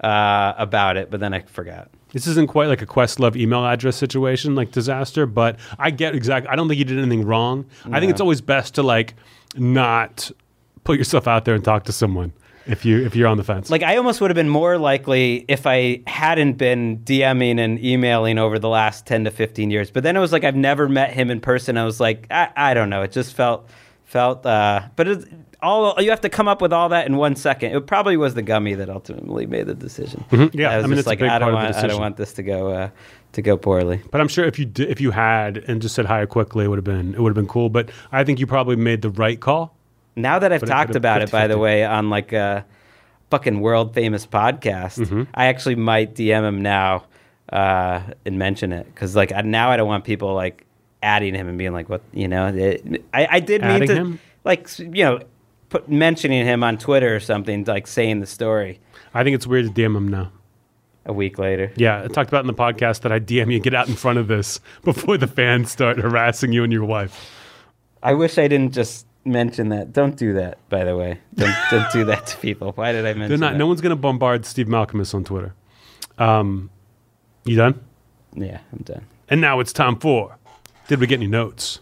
about it, but then I forgot. This isn't quite like a Questlove email address situation, like disaster, but I get exactly. I don't think you did anything wrong. No. I think it's always best to like not put yourself out there and talk to someone if you're on the fence. Like, I almost would have been more likely if I hadn't been DMing and emailing over the last 10 to 15 years. But then it was like, I've never met him in person. I was like, I don't know. It just felt, but you have to come up with all that in 1 second. It probably was the gummy that ultimately made the decision. Mm-hmm. Yeah, I was it's like, a big part of the decision. I don't want this to go poorly. But I'm sure if you had and just said hi quickly, it would have been cool. But I think you probably made the right call. Now that I've talked about it, by the way, on like a fucking world famous podcast, I actually might DM him now and mention it, because like now I don't want people like adding him and being like, what, I did adding mean to him? like mentioning him on Twitter or something, like saying the story. I think it's weird to DM him now. A week later. Yeah, I talked about in the podcast that I DM you, get out in front of this before the fans start harassing you and your wife. I wish I didn't just mention that. Don't do that, by the way. Don't do that to people. Why did I mention that? No one's going to bombard Steve Malkmus on Twitter. You done? Yeah, I'm done. And now it's time for Did We Get Any Notes?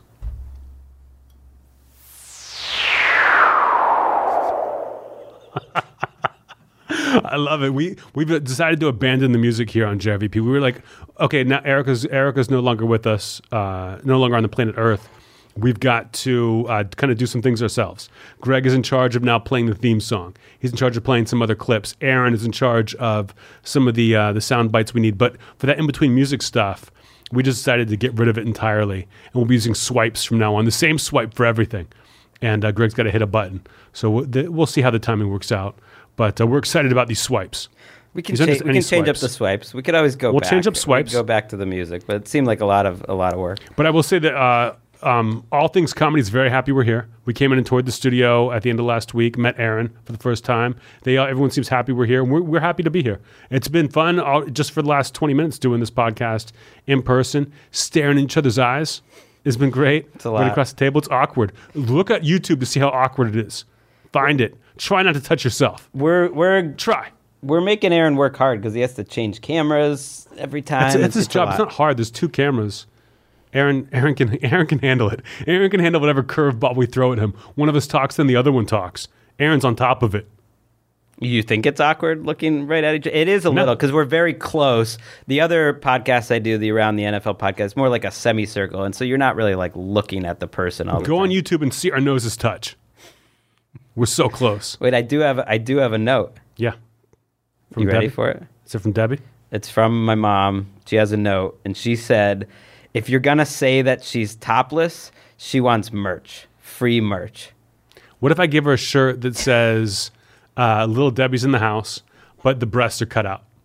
I love it. We've decided to abandon the music here on JRVP. We were like, okay, now Erica's no longer with us, no longer on the planet Earth. We've got to kind of do some things ourselves. Greg is in charge of now playing the theme song. He's in charge of playing some other clips. Aaron is in charge of some of the sound bites we need. But for that in-between music stuff, we just decided to get rid of it entirely. And we'll be using swipes from now on, the same swipe for everything. And Greg's got to hit a button. So we'll see how the timing works out. But we're excited about these swipes. We can change up the swipes. We could always go back. We'll change up swipes. Go back to the music. But it seemed like a lot of work. But I will say that All Things Comedy is very happy we're here. We came in and toured the studio at the end of last week, met Aaron for the first time. Everyone seems happy we're here, and we're happy to be here. It's been fun just for the last 20 minutes doing this podcast in person, staring in each other's eyes. It's been great. It's a lot. Right across the table. It's awkward. Look at YouTube to see how awkward it is. Find it. Try not to touch yourself. Try. We're making Aaron work hard because he has to change cameras every time. That's his job. It's not hard. There's 2 cameras. Aaron can handle it. Aaron can handle whatever curveball we throw at him. One of us talks, then the other one talks. Aaron's on top of it. You think it's awkward looking right at each other? It is a little because we're very close. The other podcasts I do, the Around the NFL podcast, is more like a semicircle, and so you're not really like looking at the person all the time. Go on YouTube and see our noses touch. We're so close. Wait, I do have a note. Yeah. From you ready for it? Is it from Debbie? It's from my mom. She has a note, and she said, if you're going to say that she's topless, she wants merch, free merch. What if I give her a shirt that says, Little Debbie's in the house, but the breasts are cut out?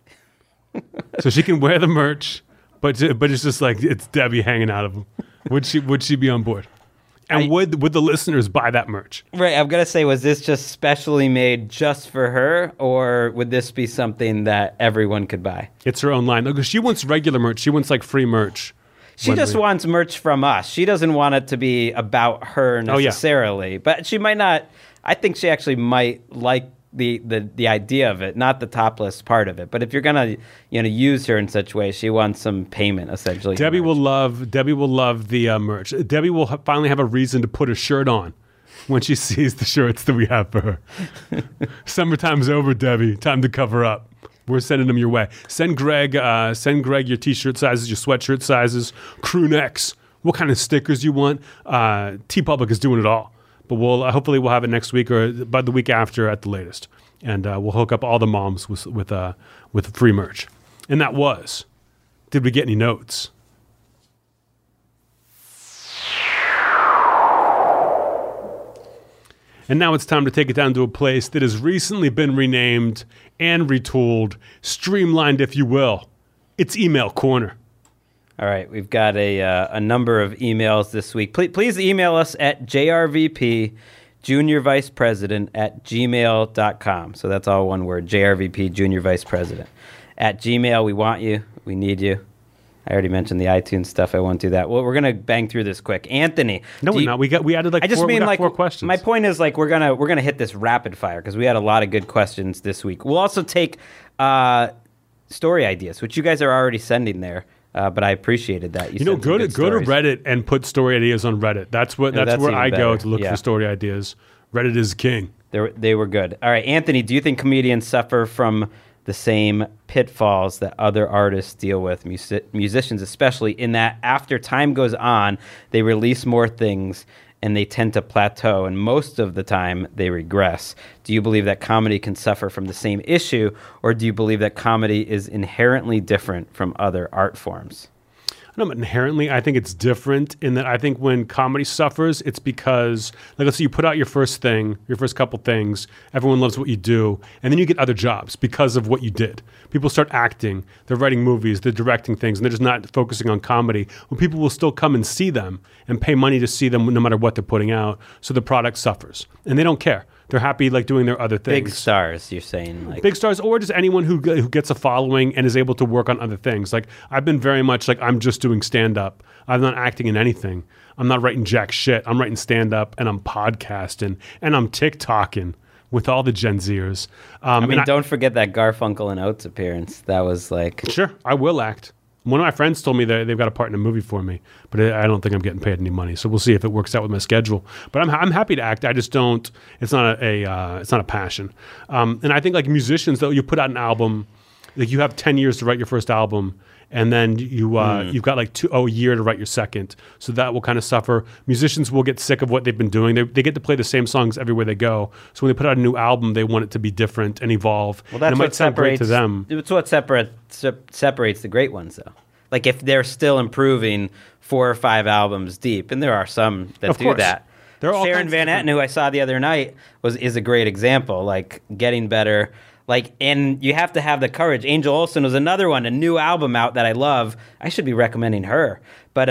So she can wear the merch, but it's just like, it's Debbie hanging out of them. Would she be on board? And would the listeners buy that merch? Right. I'm going to say, was this just specially made just for her, or would this be something that everyone could buy? It's her own line. Because she wants regular merch. She wants like free merch. She just wants merch from us. She doesn't want it to be about her necessarily. But she might not. I think she actually might like the idea of it, not the topless part of it. But if you're gonna use her in such a way, she wants some payment essentially. Debbie will love the merch. Debbie will finally have a reason to put a shirt on when she sees the shirts that we have for her. Summertime's over, Debbie. Time to cover up. We're sending them your way. Send Greg your t-shirt sizes, your sweatshirt sizes, crew necks, what kind of stickers you want. TeePublic is doing it all. But hopefully we'll have it next week or by the week after at the latest. And we'll hook up all the moms with free merch. And that was, did we get any notes? And now it's time to take it down to a place that has recently been renamed and retooled, streamlined, if you will. It's Email Corner. All right, we've got a number of emails this week. Please email us at jrvpjuniorvicepresident@gmail.com. So that's all one word, jrvpjuniorvicepresident. At Gmail, we want you. We need you. I already mentioned the iTunes stuff. I won't do that. Well, we're gonna bang through this quick. Anthony, no, we're not. We added like four questions. My point is like we're gonna hit this rapid fire because we had a lot of good questions this week. We'll also take story ideas, which you guys are already sending there. But I appreciated that. Go to Reddit and put story ideas on Reddit. That's where I go to look for story ideas. Reddit is king. They were good. All right, Anthony, do you think comedians suffer from the same pitfalls that other artists deal with, musicians especially, in that after time goes on, they release more things and they tend to plateau, and most of the time they regress? Do you believe that comedy can suffer from the same issue, or do you believe that comedy is inherently different from other art forms? No, inherently, I think it's different in that I think when comedy suffers, it's because, like, let's say you put out your first couple things, everyone loves what you do, and then you get other jobs because of what you did. People start acting, they're writing movies, they're directing things, and they're just not focusing on comedy. Well, people will still come and see them and pay money to see them no matter what they're putting out, so the product suffers. And they don't care. They're happy like doing their other things. Big stars, you're saying? Like big stars, or just anyone who gets a following and is able to work on other things. Like I've been very much like I'm just doing stand-up. I'm not acting in anything. I'm not writing jack shit. I'm writing stand-up and I'm podcasting and I'm TikToking with all the Gen Zers. Don't forget that Garfunkel and Oates appearance. That was like... Sure, I will act. One of my friends told me that they've got a part in a movie for me, but I don't think I'm getting paid any money. So we'll see if it works out with my schedule. But I'm happy to act. I just don't. It's not it's not a passion. And I think like musicians, though, you put out an album, like you have 10 years to write your first album, and then you've got like a year to write your second. So that will kind of suffer. Musicians will get sick of what they've been doing. They get to play the same songs everywhere they go. So when they put out a new album, they want it to be different and evolve. Well, that's and it might sound great to them. It's what separates the great ones, though. Like if they're still improving 4 or 5 albums deep, and there are some that do that. Sharon Van Etten, who I saw the other night, is a great example. Like getting better. Like, and you have to have the courage. Angel Olsen was another one, a new album out that I love. I should be recommending her. But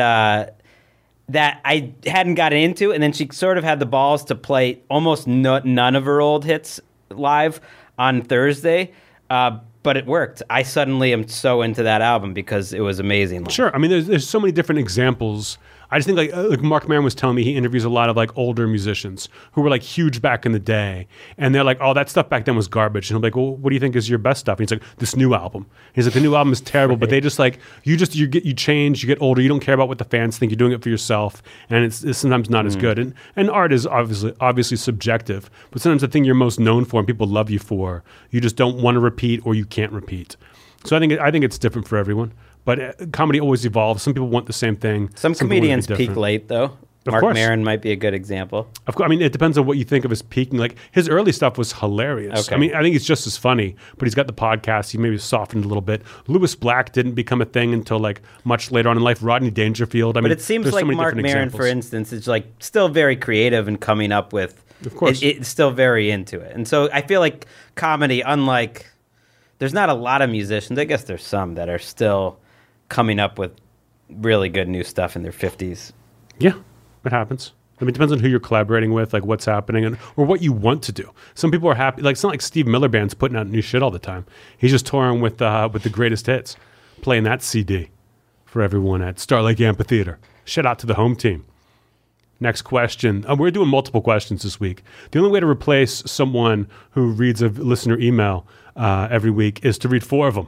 that I hadn't gotten into, and then she sort of had the balls to play almost none of her old hits live on Thursday. But it worked. I suddenly am so into that album because it was amazing. Sure. I mean, there's so many different examples. I just think like Mark Maron was telling me he interviews a lot of like older musicians who were like huge back in the day, and they're like, "Oh, that stuff back then was garbage." And I'm like, "Well, what do you think is your best stuff?" And he's like, "This new album." He's like, "The new album is terrible," but they just like you change, you get older, you don't care about what the fans think. You're doing it for yourself, and it's sometimes not as good. And art is obviously subjective, but sometimes the thing you're most known for and people love you for, you just don't want to repeat or you can't repeat. So I think it's different for everyone. But comedy always evolves. Some people want the same thing. Some comedians peak late, though. Mark Maron might be a good example. Of course. I mean, it depends on what you think of as peaking. Like, his early stuff was hilarious. Okay. I mean, I think he's just as funny, but he's got the podcast. He maybe softened a little bit. Lewis Black didn't become a thing until, like, much later on in life. Rodney Dangerfield. I mean, but it seems like Mark Maron, for instance, is, like, still very creative and coming up with... Of course. It's still very into it. And so I feel like comedy, unlike... There's not a lot of musicians. I guess there's some that are still... coming up with really good new stuff in their 50s. Yeah, it happens. I mean, it depends on who you're collaborating with, like what's happening, or what you want to do. Some people are happy. Like, it's not like Steve Miller Band's putting out new shit all the time. He's just touring with the greatest hits, playing that CD for everyone at Star Lake Amphitheater. Shout out to the home team. Next question. We're doing multiple questions this week. The only way to replace someone who reads a listener email every week is to read 4 of them.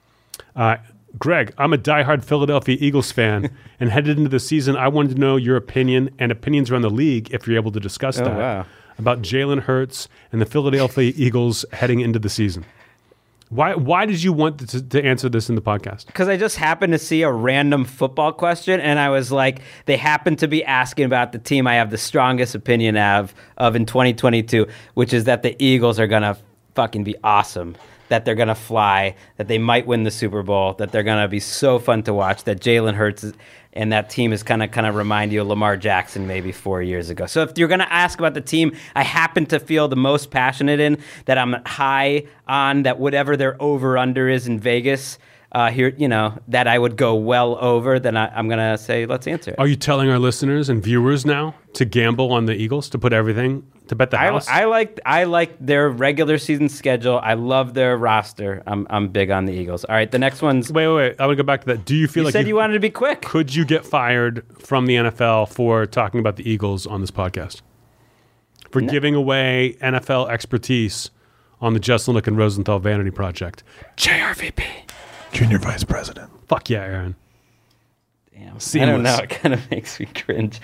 Greg, I'm a diehard Philadelphia Eagles fan, and headed into the season, I wanted to know your opinion and opinions around the league, if you're able to discuss that, about Jalen Hurts and the Philadelphia Eagles heading into the season. Why did you want to answer this in the podcast? Because I just happened to see a random football question, and I was like, they happen to be asking about the team I have the strongest opinion of in 2022, which is that the Eagles are going to fucking be awesome. That they're going to fly, that they might win the Super Bowl, that they're going to be so fun to watch, that Jalen Hurts and that team is kind of remind you of Lamar Jackson maybe 4 years ago. So if you're going to ask about the team I happen to feel the most passionate in, that I'm high on, that whatever their over-under is in Vegas, that I would go well over, then I'm going to say, let's answer it. Are you telling our listeners and viewers now to gamble on the Eagles, to put everything, to bet the house? I like their regular season schedule. I love their roster. I'm big on the Eagles. All right, the next one's... Wait. I want to go back to that. Do you feel like... You said you wanted to be quick. Could you get fired from the NFL for talking about the Eagles on this podcast? For giving away NFL expertise on the Justin Lick and Rosenthal Vanity Project? JRVP. Junior Vice President. Fuck yeah, Aaron. Damn. Seamless. I don't know. It kind of makes me cringe.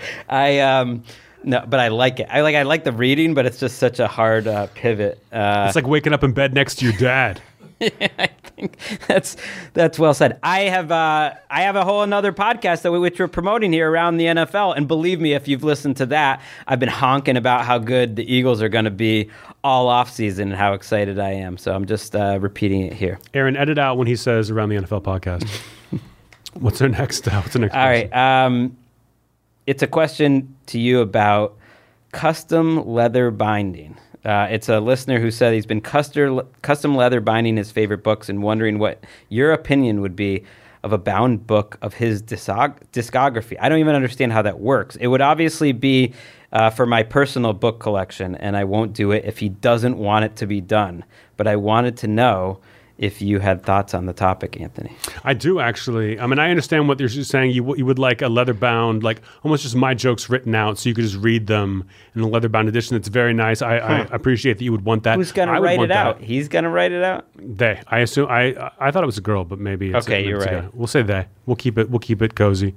No, but I like it. I like the reading, but it's just such a hard pivot. It's like waking up in bed next to your dad. I think that's well said. I have a whole another podcast which we're promoting here around the NFL, and believe me, if you've listened to that, I've been honking about how good the Eagles are going to be all off season and how excited I am. So I'm just repeating it here. Aaron, edit out when he says around the NFL podcast. What's our next? What's the next? All right. It's a question to you about custom leather binding. It's a listener who said he's been custom leather binding his favorite books and wondering what your opinion would be of a bound book of his discography. I don't even understand how that works. It would obviously be for my personal book collection, and I won't do it if he doesn't want it to be done. But I wanted to know if you had thoughts on the topic, Anthony. I do actually. I mean, I understand what you're saying. You would like a leather-bound, like almost just my jokes written out, so you could just read them in a leather-bound edition. It's very nice. I appreciate that you would want that. Who's going to write it out? He's going to write it out? They. I assume. I thought it was a girl, but maybe it's okay. You're right. We'll say they. We'll keep it cozy.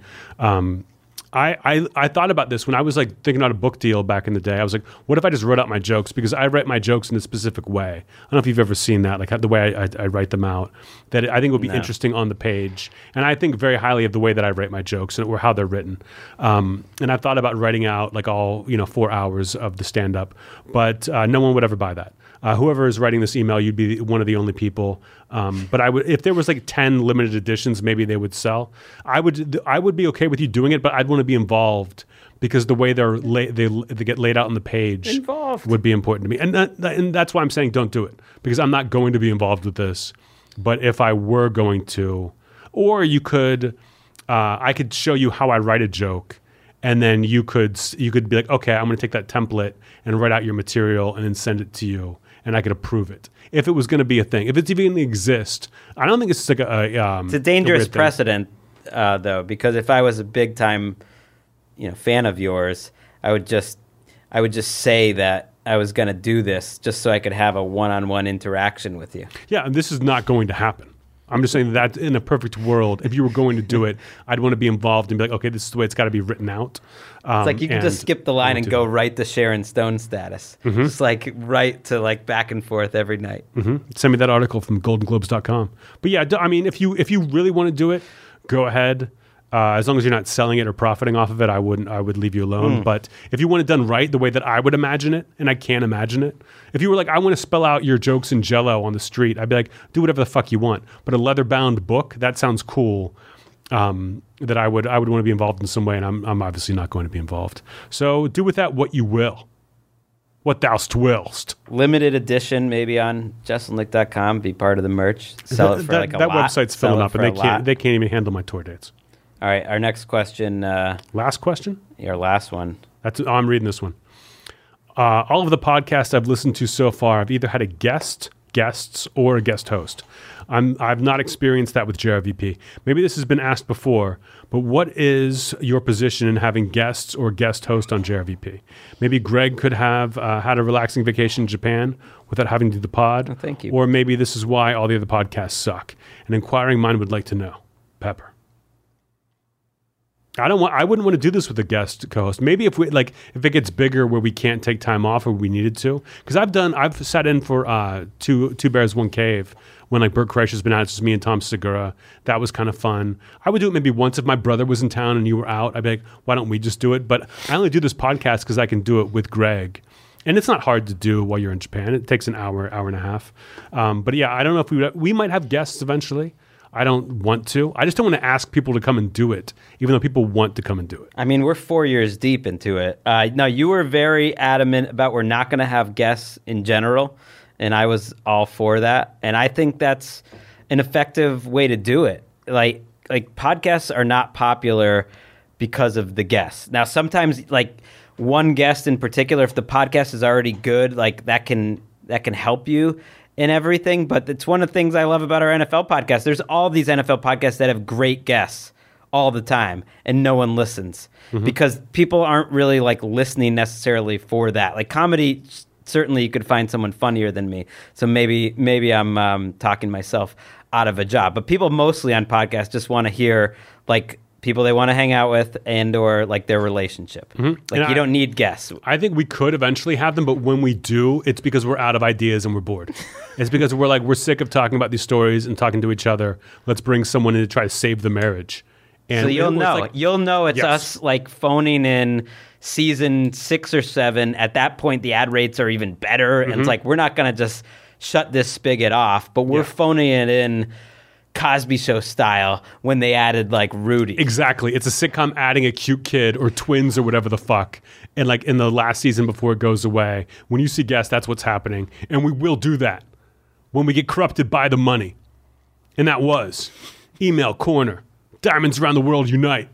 I thought about this when I was like thinking about a book deal back in the day. I was like, what if I just wrote out my jokes? Because I write my jokes in a specific way. I don't know if you've ever seen that, like the way I write them out, that I think would be interesting on the page. And I think very highly of the way that I write my jokes or how they're written. And I've thought about writing out like all, 4 hours of the stand-up, but no one would ever buy that. Whoever is writing this email, you'd be one of the only people. But I would, if there was like 10 limited editions, maybe they would sell. I would be okay with you doing it, but I'd want to be involved because the way they get laid out on the page would be important to me. And that's why I'm saying don't do it, because I'm not going to be involved with this. But if I were going to, or you could, I could show you how I write a joke. And then you could be like, okay, I'm going to take that template and write out your material and then send it to you. And I could approve it if it was going to be a thing. If it's even going to exist, I don't think it's like it's a dangerous precedent, though, because if I was a big time, fan of yours, I would just say that I was going to do this just so I could have a one-on-one interaction with you. Yeah, and this is not going to happen. I'm just saying that in a perfect world, if you were going to do it, I'd want to be involved and be like, okay, this is the way it's got to be written out. It's like you can just skip the line and go right to Sharon Stone status. Mm-hmm. Just like right to like back and forth every night. Mm-hmm. Send me that article from goldenglobes.com. But yeah, I mean, if you really want to do it, go ahead. As long as you're not selling it or profiting off of it, I would leave you alone. But if you want it done right, the way that I would imagine it, and I can't imagine it, if you were like, I want to spell out your jokes in Jell-O on the street, I'd be like, do whatever the fuck you want. But a leather-bound book, that sounds cool. That I would want to be involved in some way, and I'm obviously not going to be involved. So do with that what you will. What thou'st willst. Limited edition, maybe on JustinLick.com. Be part of the merch. Sell it for like a lot. That website's filling up, and they can't even handle my tour dates. All right, our next question. Last question? Your last one. I'm reading this one. All of the podcasts I've listened to so far, I've either had a guests, or a guest host. I've not experienced that with JRVP. Maybe this has been asked before, but what is your position in having guests or guest host on JRVP? Maybe Greg could have had a relaxing vacation in Japan without having to do the pod. Oh, thank you. Or maybe this is why all the other podcasts suck. An inquiring mind would like to know. Pepper. I wouldn't want to do this with a guest co-host. Maybe if it gets bigger where we can't take time off or we needed to. Because I've sat in for Two Bears, One Cave when like Bert Kreischer's been out. It's just me and Tom Segura. That was kind of fun. I would do it maybe once if my brother was in town and you were out. I'd be like, why don't we just do it? But I only do this podcast because I can do it with Greg. And it's not hard to do while you're in Japan. It takes an hour and a half. But yeah, I don't know if we might have guests eventually. I don't want to. I just don't want to ask people to come and do it, even though people want to come and do it. I mean, we're 4 years deep into it. No, you were very adamant about we're not going to have guests in general, and I was all for that. And I think that's an effective way to do it. Like podcasts are not popular because of the guests. Now, sometimes like one guest in particular, if the podcast is already good, like that can help you and everything, but it's one of the things I love about our NFL podcast. There's all these NFL podcasts that have great guests all the time, and no one listens because people aren't really like listening necessarily for that. Like comedy, certainly you could find someone funnier than me. So maybe I'm talking myself out of a job, but people mostly on podcasts just want to hear like people they want to hang out with and or like their relationship. Like you don't need guests. I think we could eventually have them, but when we do, it's because we're out of ideas and we're bored. It's because we're sick of talking about these stories and talking to each other. Let's bring someone in to try to save the marriage. And so you'll know it's us like phoning in season 6 or 7. At that point, the ad rates are even better. And it's like, we're not going to just shut this spigot off, but we're phoning it in Cosby Show style when they added like Rudy. Exactly. It's a sitcom adding a cute kid or twins or whatever the fuck. And like in the last season before it goes away, when you see guests, that's what's happening. And we will do that when we get corrupted by the money. And that was Email Corner. Diamonds around the world unite.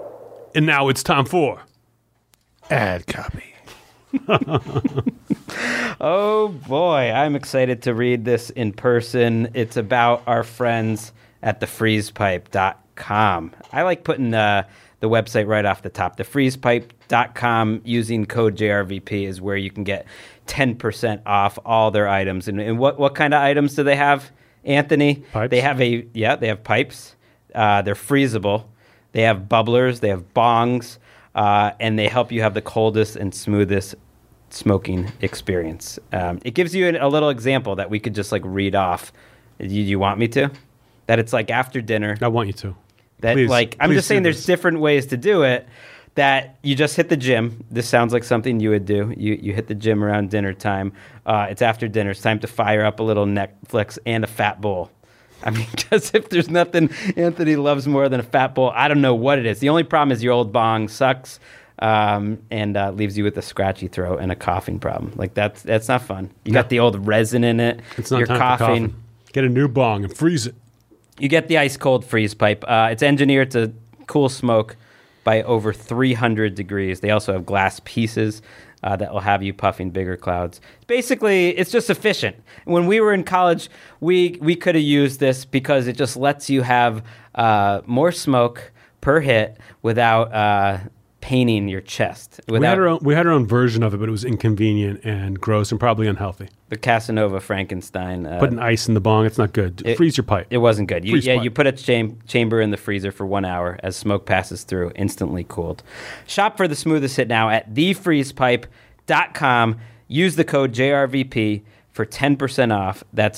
And now it's time for ad copy. Oh boy, I'm excited to read this in person. It's about our friends at thefreezepipe.com. I like putting the website right off the top. Thefreezepipe.com using code JRVP is where you can get 10% off all their items. And what kind of items do they have, Anthony? Pipes? They have pipes. They're freezable. They have bubblers. They have bongs. And they help you have the coldest and smoothest smoking experience. It gives you a little example that we could just like read off. You want me to? That it's like after dinner. I want you to. That Please, I'm please just saying do there's this. different ways to do it. That you just hit the gym. This sounds like something you would do. You hit the gym around dinner time. It's after dinner. It's time to fire up a little Netflix and a fat bowl. I mean, because if there's nothing Anthony loves more than a fat bowl, I don't know what it is. The only problem is your old bong sucks and leaves you with a scratchy throat and a coughing problem. Like that's not fun. You got the old resin in it. It's not You're time coughing. for coughing. Get a new bong and freeze it. You get the ice cold freeze pipe. It's engineered to cool smoke by over 300 degrees. They also have glass pieces that will have you puffing bigger clouds. Basically, it's just efficient. When we were in college, we could have used this because it just lets you have more smoke per hit without paining your chest. We had our own version of it, but it was inconvenient and gross and probably unhealthy. The Casanova Frankenstein. Putting ice in the bong, it's not good. Freeze your pipe. It wasn't good. Freeze pipe. You put a chamber in the freezer for 1 hour as smoke passes through, instantly cooled. Shop for the smoothest hit now at thefreezepipe.com. Use the code JRVP for 10% off. That's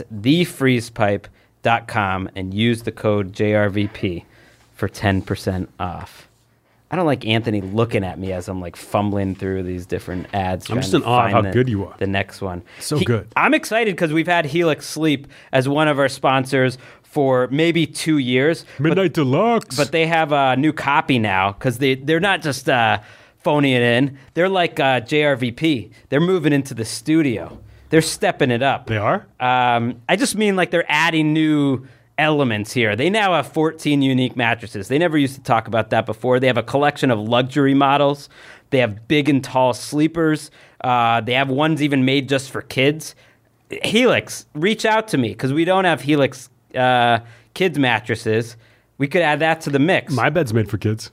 thefreezepipe.com and use the code JRVP for 10% off. I don't like Anthony looking at me as I'm like fumbling through these different ads. I'm just in awe of how good you are. The next one. So good. I'm excited because we've had Helix Sleep as one of our sponsors for maybe 2 years. Midnight Deluxe. But they have a new copy now because they're not just phoning it in. They're like JRVP. They're moving into the studio. They're stepping it up. They are? I just mean like they're adding new elements here. They now have 14 unique mattresses. They never used to talk about that before. They have a collection of luxury models. They have big and tall sleepers. They have ones even made just for kids. Helix, reach out to me because we don't have Helix kids mattresses. We could add that to the mix. My bed's made for kids.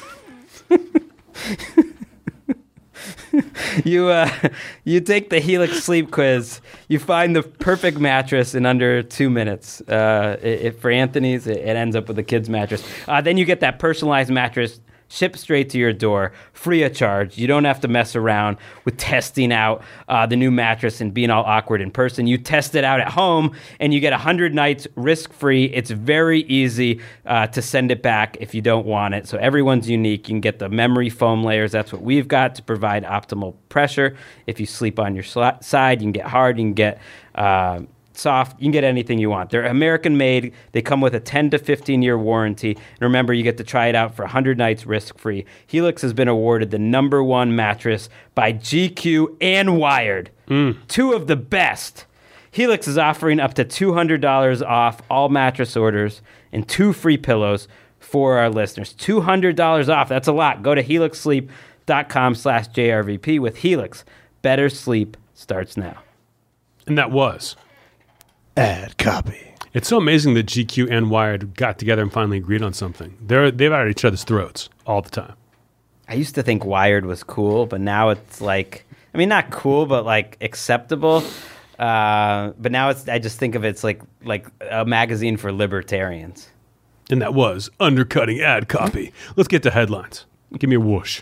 You take the Helix sleep quiz. You find the perfect mattress in under 2 minutes. For Anthony's, it ends up with a kid's mattress. Then you get that personalized mattress shipped straight to your door, free of charge. You don't have to mess around with testing out the new mattress and being all awkward in person. You test it out at home, and you get 100 nights risk-free. It's very easy to send it back if you don't want it. So everyone's unique. You can get the memory foam layers. That's what we've got to provide optimal pressure. If you sleep on your side, you can get hard. You can get soft. You can get anything you want. They're American made. They come with a 10 to 15-year warranty. And remember, you get to try it out for 100 nights risk-free. Helix has been awarded the #1 mattress by GQ and Wired. Two of the best. Helix is offering up to $200 off all mattress orders and 2 free pillows for our listeners. $200 off. That's a lot. Go to helixsleep.com/JRVP with Helix. Better sleep starts now. And that was. Ad copy. It's so amazing that GQ and Wired got together and finally agreed on something. They've at each other's throats all the time. I used to think Wired was cool, but now it's like, I mean, not cool, but like acceptable. But now I just think of it's like a magazine for libertarians. And that was undercutting ad copy. Let's get to headlines. Give me a whoosh.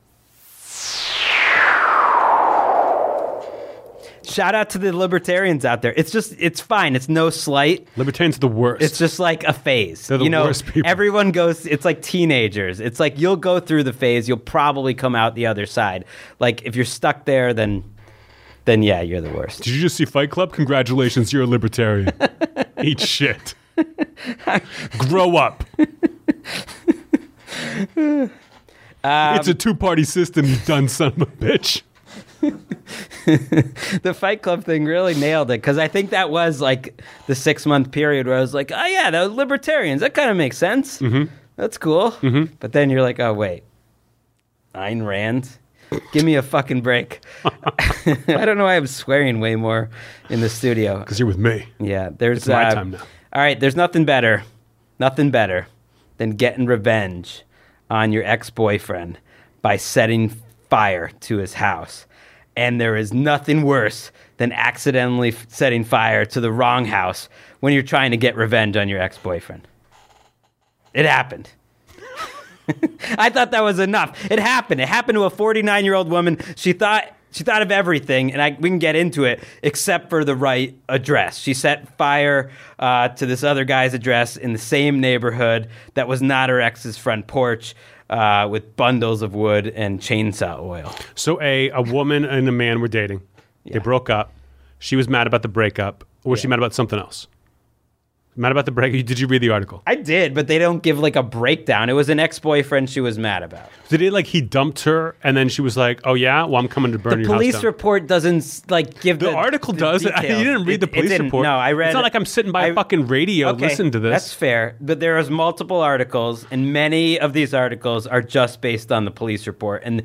Shout out to the libertarians out there. It's fine. It's no slight. Libertarians are the worst. It's just like a phase. They're the worst people. Everyone goes, it's like teenagers. It's like you'll go through the phase. You'll probably come out the other side. Like if you're stuck there, then yeah, you're the worst. Did you just see Fight Club? Congratulations, you're a libertarian. Eat shit. Grow up. It's a two-party system, you dumb son of a bitch. The Fight Club thing really nailed it because I think that was like the 6-month period where I was like, oh yeah, the libertarians, that kind of makes sense. Mm-hmm. That's cool. Mm-hmm. But then you're like, oh wait, Ayn Rand. Give me a fucking break. I don't know why I'm swearing way more in the studio. Because you're with me. Yeah, there's It's my time now. All right, there's nothing better than getting revenge on your ex-boyfriend by setting fire to his house. And there is nothing worse than accidentally setting fire to the wrong house when you're trying to get revenge on your ex-boyfriend. It happened. I thought that was enough. It happened. It happened to a 49-year-old woman. She thought of everything, and we can get into it, except for the right address. She set fire to this other guy's address in the same neighborhood that was not her ex's front porch, with bundles of wood and chainsaw oil. So a woman and a man were dating. Yeah. They broke up. She was mad about the breakup. Or was she mad about something else? Mad about the breakup? Did you read the article? I did, but they don't give like a breakdown. It was an ex-boyfriend she was mad about. Did it like he dumped her and then she was like, oh yeah, well I'm coming to burn The your house police down. report doesn't like give The article does. You details. didn't read the police didn't. report. No, I read. It's not like I'm sitting by a fucking radio listening to this. That's fair, but there is multiple articles, and many of these articles are just based on the police report, and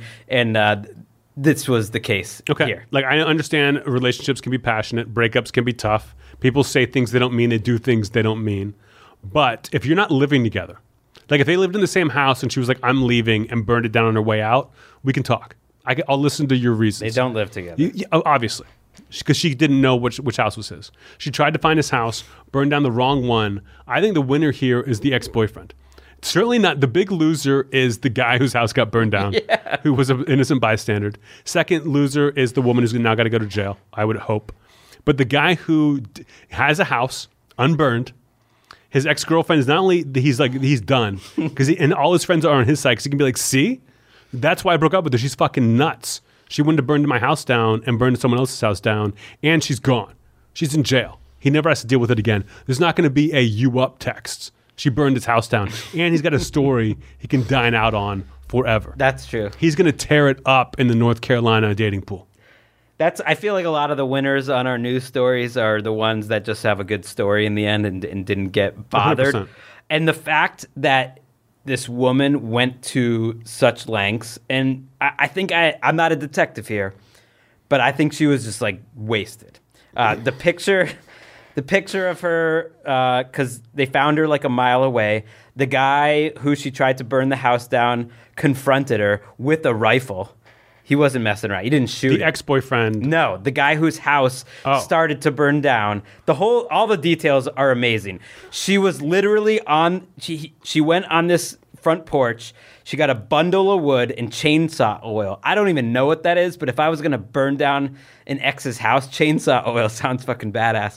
this was the case here. Like I understand relationships can be passionate, breakups can be tough. People say things they don't mean, they do things they don't mean. But if you're not living together, like if they lived in the same house and she was like, I'm leaving, and burned it down on her way out, we can talk. I'll listen to your reasons. They don't live together. Obviously, because she didn't know which house was his. She tried to find his house, burned down the wrong one. I think the winner here is the ex-boyfriend. Certainly not. The big loser is the guy whose house got burned down, who was an innocent bystander. Second loser is the woman who's now got to go to jail, I would hope. But the guy who has a house unburned, his ex-girlfriend is not only, he's done, and all his friends are on his side, because he can be like, see? That's why I broke up with her. She's fucking nuts. She wouldn't have burned my house down and burned someone else's house down, and she's gone. She's in jail. He never has to deal with it again. There's not going to be a you up text. She burned his house down, and he's got a story he can dine out on forever. That's true. He's going to tear it up in the North Carolina dating pool. I feel like a lot of the winners on our news stories are the ones that just have a good story in the end and didn't get bothered. 100%. And the fact that this woman went to such lengths, and I think I'm not a detective here, but I think she was just like wasted. The picture of her, because they found her like a mile away. The guy who she tried to burn the house down confronted her with a rifle. He wasn't messing around. He didn't shoot. The ex-boyfriend. No, the guy whose house started to burn down. All the details are amazing. She was literally she went on this front porch. She got a bundle of wood and chainsaw oil. I don't even know what that is, but if I was going to burn down an ex's house, chainsaw oil sounds fucking badass.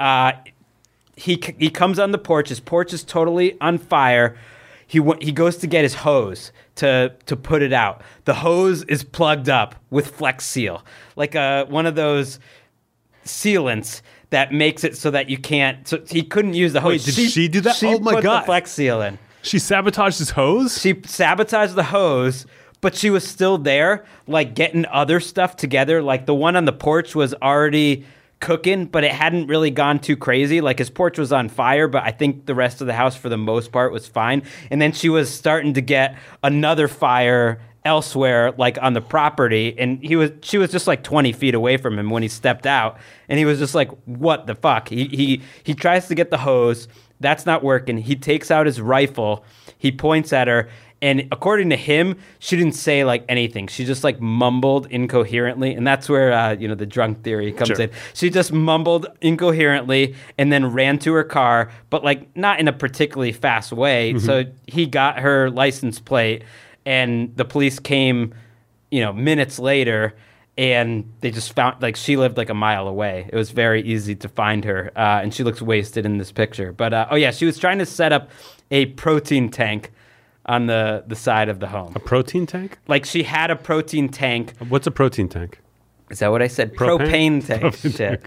He comes on the porch. His porch is totally on fire. He goes to get his hose to put it out. The hose is plugged up with Flex Seal, like one of those sealants that makes it so that you can't. So he couldn't use the hose. Wait, did she do that? She Oh my put God. the Flex Seal in. She sabotaged his hose? She sabotaged the hose, but she was still there, like getting other stuff together. Like the one on the porch was already cooking, but it hadn't really gone too crazy. Like his porch was on fire, but I think the rest of the house for the most part was fine. And then she was starting to get another fire elsewhere, like on the property, and she was just like 20 feet away from him when he stepped out, and he was just like, what the fuck? He tries to get the hose. That's not working. He takes out his rifle. He points at her. And according to him, she didn't say like anything. She just like mumbled incoherently, and that's where the drunk theory comes in. She just mumbled incoherently and then ran to her car, but like not in a particularly fast way. Mm-hmm. So he got her license plate, and the police came, minutes later, and they just found like she lived like a mile away. It was very easy to find her, and she looks wasted in this picture. But she was trying to set up a protein tank on the side of the home. A protein tank? Like she had a protein tank. What's a protein tank? Is that what I said? Propane tank. Shit.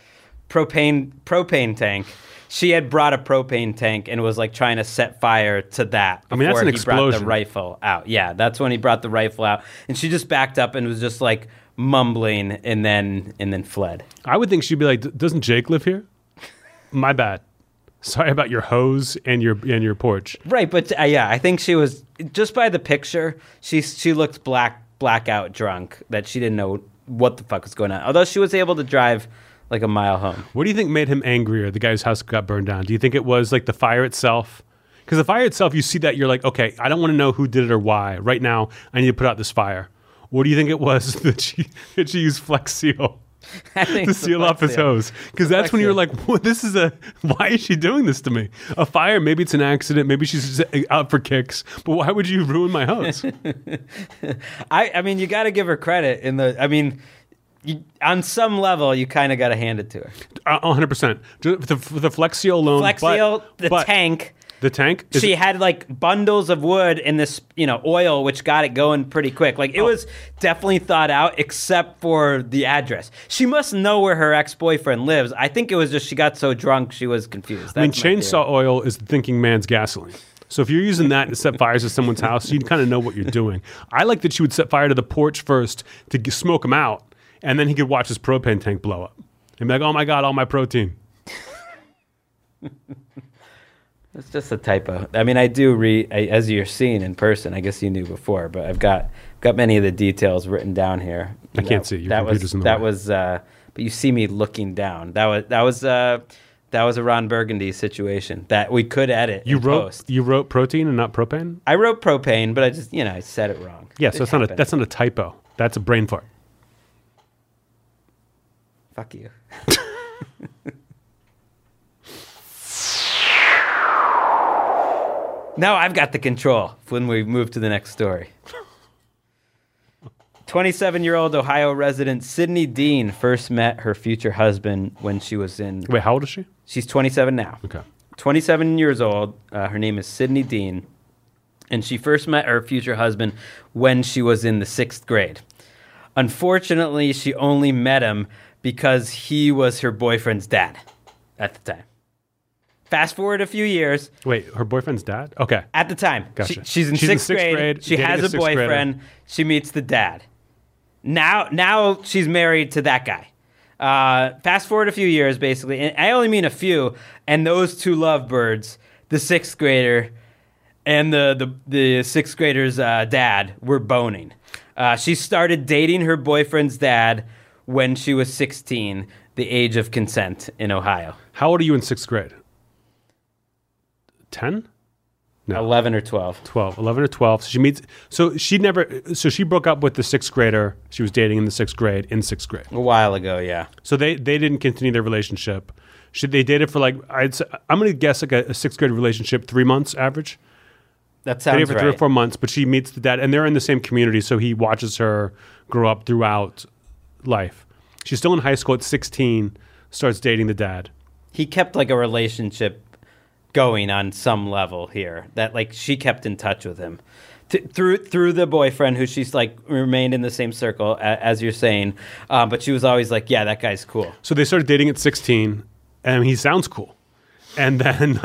Propane tank. She had brought a propane tank and was like trying to set fire to that. I mean, that's an explosion. Brought the rifle out. Yeah, that's when he brought the rifle out, and she just backed up and was just like mumbling and then fled. I would think she'd be like, "Doesn't Jake live here?" My bad. Sorry about your hose and your porch. Right, but I think she was, just by the picture, she looked black blackout drunk that she didn't know what the fuck was going on. Although she was able to drive like a mile home. What do you think made him angrier, the guy whose house got burned down? Do you think it was like the fire itself? Because the fire itself, you see that, you're like, okay, I don't want to know who did it or why. Right now, I need to put out this fire. What do you think it was that she used Flex Seal to seal off his hose? Because that's when you're like, well, why is she doing this to me? A fire, maybe it's an accident, maybe she's just out for kicks, but why would you ruin my hose? I mean, you got to give her credit on some level, you kind of got to hand it to her. 100%. The Flex Seal alone. Flex Seal, tank. The tank? She had like bundles of wood in this, oil, which got it going pretty quick. Like it was definitely thought out, except for the address. She must know where her ex-boyfriend lives. I think it was just she got so drunk she was confused. Chainsaw oil is the thinking man's gasoline. So if you're using that to set fires to someone's house, you kind of know what you're doing. I like that she would set fire to the porch first to smoke him out, and then he could watch his propane tank blow up. And be like, oh my God, all my protein. It's just a typo. I mean, I do read, as you're seeing in person, I guess you knew before, but I've got many of the details written down here. I can't see. Your computer's in the way. But you see me looking down. That was a Ron Burgundy situation that we could edit. You wrote protein and not propane? I wrote propane, but I just, I said it wrong. Yeah, so that's not a typo. That's a brain fart. Fuck you. Now I've got the control when we move to the next story. 27-year-old Ohio resident Sydney Dean first met her future husband when she was in... Wait, how old is she? She's 27 now. Okay. 27 years old. Her name is Sydney Dean. And she first met her future husband when she was in the 6th grade. Unfortunately, she only met him because he was her boyfriend's dad at the time. Fast forward a few years. Wait, her boyfriend's dad? Okay. At the time. Gotcha. She's in sixth grade. She has a boyfriend. She meets the dad. Now she's married to that guy. Fast forward a few years, basically. And I only mean a few. And those two lovebirds, the 6th grader and the 6th grader's dad, were boning. She started dating her boyfriend's dad when she was 16, the age of consent in Ohio. How old are you in 6th grade? 10? No. 11 or 12. 12. 11 or 12. So she broke up with the 6th grader she was dating in the 6th grade in 6th grade. A while ago, yeah. So they didn't continue their relationship. They dated for I'm going to guess like a 6th grade relationship, 3 months average. That sounds right. They dated for 3 or 4 months, but she meets the dad, and they're in the same community, so he watches her grow up throughout life. She's still in high school at 16, starts dating the dad. He kept like a relationship going on some level here that like she kept in touch with him through the boyfriend who she's like remained in the same circle as you're saying, but she was always like, yeah, that guy's cool. So they started dating at 16 and he sounds cool, and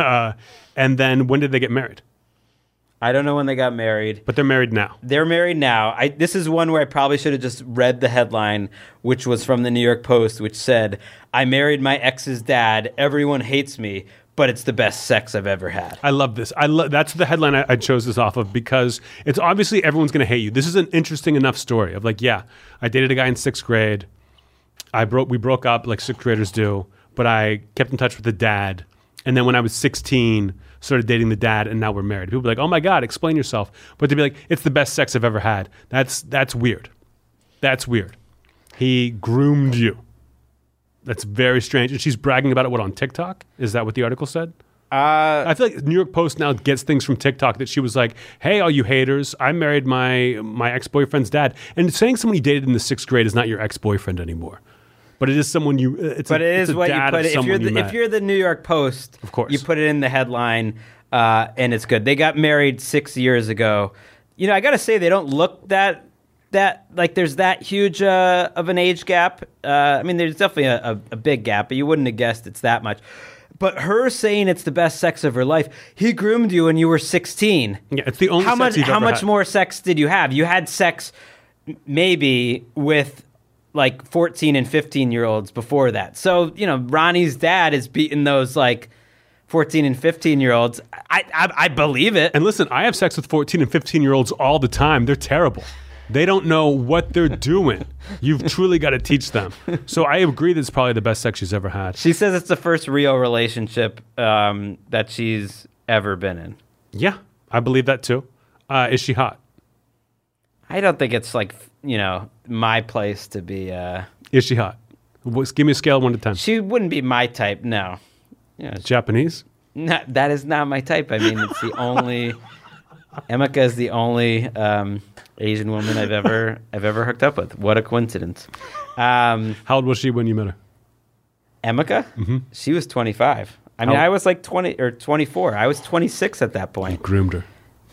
then when did they get married? I don't know when they got married, but they're married now. This is one where I probably should have just read the headline, which was from the New York Post, which said, I married my ex's dad, everyone hates me, but it's the best sex I've ever had. I love this. That's the headline I chose this off of, because it's obviously everyone's going to hate you. This is an interesting enough story of like, yeah, I dated a guy in 6th grade. We broke up like 6th graders do, but I kept in touch with the dad. And then when I was 16, started dating the dad, and now we're married. People be like, oh my God, explain yourself. But to be like, it's the best sex I've ever had. That's weird. That's weird. He groomed you. That's very strange. And she's bragging about it, on TikTok? Is that what the article said? I feel like New York Post now gets things from TikTok that she was like, hey, all you haters, I married my ex-boyfriend's dad. And saying someone you dated in the 6th grade is not your ex-boyfriend anymore. But it is someone you... It's what you put it. If you're the New York Post, of course, you put it in the headline, and it's good. They got married 6 years ago. I got to say, they don't look that like there's that huge of an age gap. I mean, there's definitely a big gap, but you wouldn't have guessed it's that much. But her saying it's the best sex of her life, he groomed you when you were 16. Yeah, it's the only sex you've ever How much had. more sex did you have? You had sex maybe with like 14 and 15-year-olds before that. So, Ronnie's dad is beating those like 14 and 15-year-olds. I believe it. And listen, I have sex with 14 and 15-year-olds all the time. They're terrible. They don't know what they're doing. You've truly got to teach them. So I agree that's probably the best sex she's ever had. She says it's the first real relationship that she's ever been in. Yeah, I believe that too. Is she hot? I don't think it's like, my place to be. Is she hot? Give me a scale of 1 to 10. She wouldn't be my type, no. Japanese? That is not my type. I mean, it's the only... Emeka is the only Asian woman I've ever hooked up with. What a coincidence. How old was she when you met her? Emeka? Mm-hmm. She was 25. I mean, I was like 20 or 24. I was 26 at that point. You groomed her.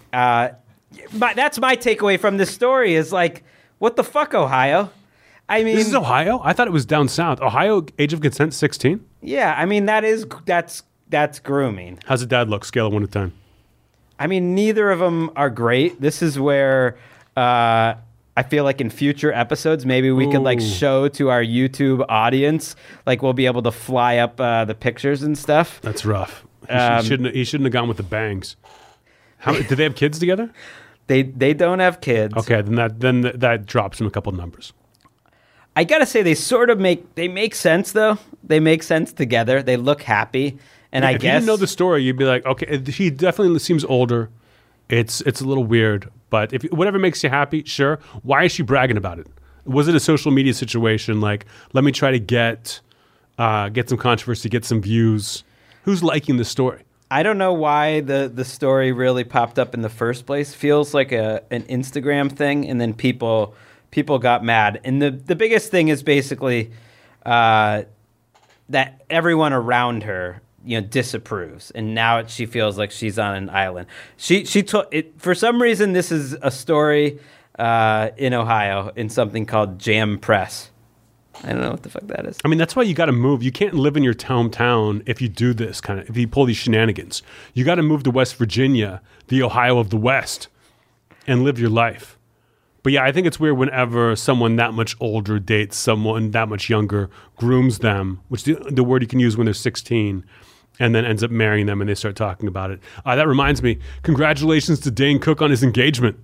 But that's my takeaway from this story is like, what the fuck, Ohio? I mean, this is Ohio? I thought it was down south. Ohio, age of consent, 16? Yeah, I mean, that's grooming. How's the dad look? Scale of 1 to 10. I mean, neither of them are great. This is where I feel like in future episodes, maybe we could like show to our YouTube audience, like we'll be able to fly up the pictures and stuff. That's rough. He shouldn't have gone with the bangs. Did they have kids together? They don't have kids. Okay, then that drops him a couple numbers. I gotta say, they make sense though. They make sense together. They look happy. And yeah, I if guess you didn't know the story, you'd be like, okay, he definitely seems older. It's a little weird, but if whatever makes you happy, sure. Why is she bragging about it? Was it a social media situation? Like, let me try to get some controversy, get some views. Who's liking the story? I don't know why the story really popped up in the first place. Feels like an Instagram thing, and then people got mad. And the biggest thing is basically that everyone around her disapproves, and now she feels like she's on an island. She took it for some reason. This is a story in Ohio in something called Jam Press. I don't know what the fuck that is. I mean, that's why you got to move. You can't live in your hometown if you do this if you pull these shenanigans. You got to move to West Virginia, the Ohio of the West, and live your life. But yeah, I think it's weird whenever someone that much older dates someone that much younger, grooms them, which the word you can use when they're 16, and then ends up marrying them and they start talking about it. That reminds me, congratulations to Dane Cook on his engagement.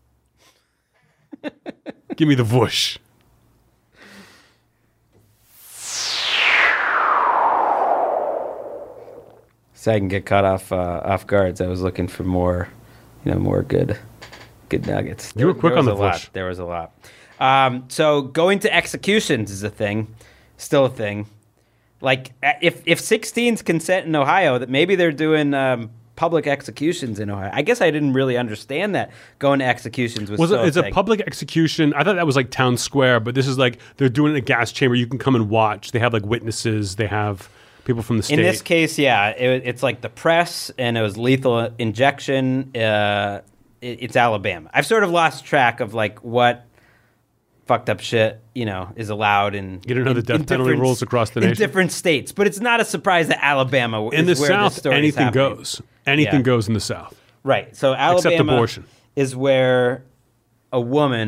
Give me the whoosh. So I can get caught off guards. I was looking for more good nuggets. You were quick on the whoosh. There was a lot. So going to executions is still a thing. Like if 16's consent in Ohio, that maybe they're doing public executions in Ohio. I guess I didn't really understand that going to executions was so it's a public execution. I thought that was like town square, but this is like they're doing it in a gas chamber. You can come and watch. They have like witnesses. They have people from the state. In this case, yeah, it's like the press, and it was lethal injection. It's Alabama. I've sort of lost track of like what fucked up shit, is allowed in. You don't know the death penalty rules across the nation? In different states. But it's not a surprise that Alabama in is the where South, this story anything is happening. goes. Anything goes in the South. Right. So Alabama except abortion. Is where a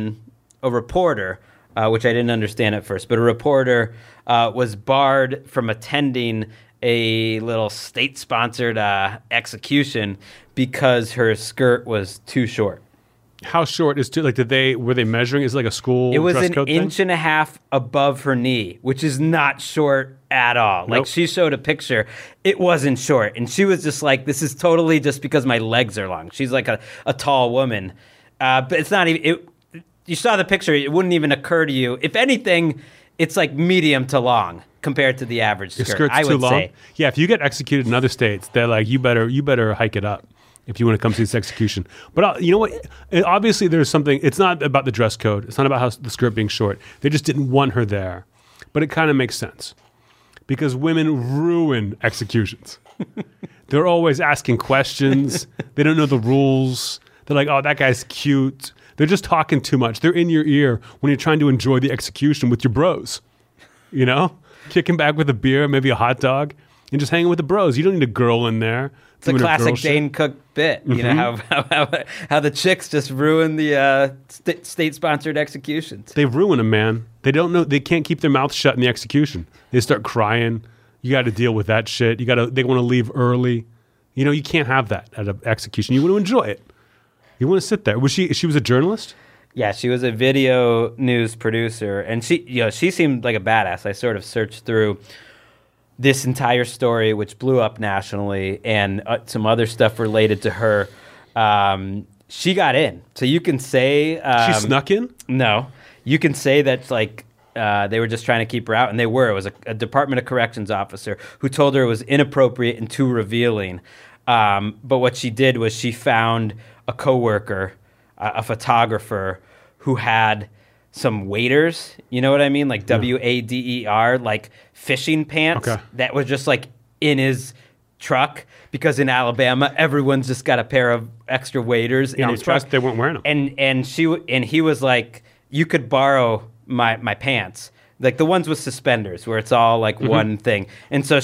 reporter, which I didn't understand at first, but a reporter was barred from attending a little state-sponsored execution because her skirt was too short. How short is too? Like, were they measuring? Is it like a school? It was dress an code inch thing? and a half above her knee, which is not short at all. Nope. Like, she showed a picture. It wasn't short. And she was just like, this is totally just because my legs are long. She's like a tall woman. But it's not even... you saw the picture. It wouldn't even occur to you. If anything, it's like medium to long compared to the average skirt. Your skirt's I would too long? say. Yeah, if you get executed in other states, they're like, you better hike it up if you want to come see this execution. But you know what? Obviously, there's something. It's not about the dress code. It's not about how the skirt being short. They just didn't want her there. But it kind of makes sense because women ruin executions. They're always asking questions. They don't know the rules. They're like, oh, that guy's cute. They're just talking too much. They're in your ear when you're trying to enjoy the execution with your bros. Kicking back with a beer, maybe a hot dog, and just hanging with the bros. You don't need a girl in there. It's a classic Dane Cook bit. You know, how the chicks just ruin the state-sponsored executions. They ruin them, man. They don't know. They can't keep their mouth shut in the execution. They start crying. You got to deal with that shit. They want to leave early. You can't have that at an execution. You want to enjoy it. You want to sit there. She was a journalist? Yeah, she was a video news producer, and she seemed like a badass. I sort of searched through this entire story, which blew up nationally, and some other stuff related to her. She got in, so you can say She snuck in? no. You can say that like they were just trying to keep her out, and they were. It was a Department of Corrections officer who told her it was inappropriate and too revealing. But what she did was she found a coworker, a photographer, who had some waders, you know what I mean? Like WADER, like fishing pants that was just like in his truck, because in Alabama, everyone's just got a pair of extra waders in his truck. They weren't wearing them. And he was like, you could borrow my pants, like the ones with suspenders where it's all like one thing. And so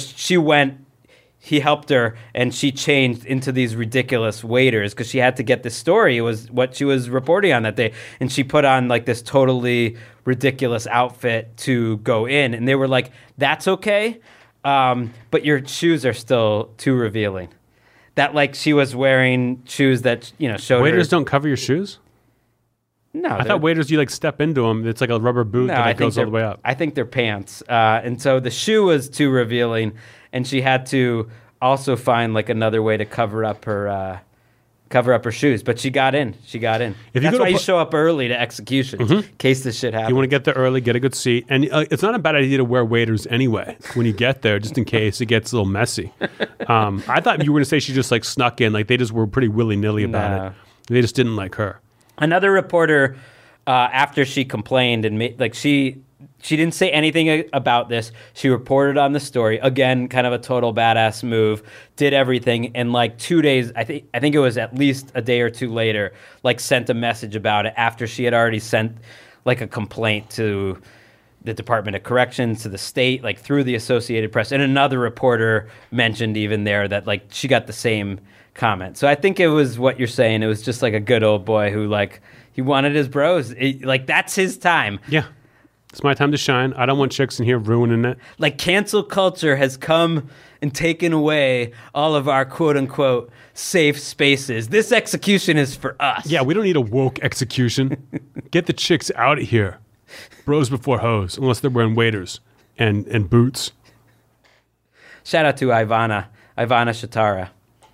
he helped her, and she changed into these ridiculous waders because she had to get this story. It was what she was reporting on that day. And she put on like this totally ridiculous outfit to go in. And they were like, that's okay, but your shoes are still too revealing. That like she was wearing shoes that, showed Waders her. don't cover your shoes? No. I thought waders, you like step into them. It's like a rubber boot that goes all the way up. I think they're pants. And so the shoe was too revealing, and she had to also find like another way to cover up her shoes. But she got in. That's why you show up early to executions, in case this shit happens. You want to get there early, get a good seat. And it's not a bad idea to wear waders anyway when you get there, just in case it gets a little messy. I thought you were going to say she just like snuck in. Like they just were pretty willy-nilly about it. They just didn't like her. Another reporter, after she complained and she didn't say anything about this. She reported on the story. Again, kind of a total badass move. Did everything, and like 2 days, I think it was at least a day or two later, like sent a message about it after she had already sent like a complaint to the Department of Corrections, to the state, like through the Associated Press. And another reporter mentioned even there that like she got the same comment. So I think it was what you're saying. It was just like a good old boy who like he wanted his bros. Like that's his time. Yeah. It's my time to shine. I don't want chicks in here ruining it. Like cancel culture has come and taken away all of our quote unquote safe spaces. This execution is for us. Yeah, we don't need a woke execution. Get the chicks out of here. Bros before hoes, unless they're wearing waders and boots. Shout out to Ivana Shatara.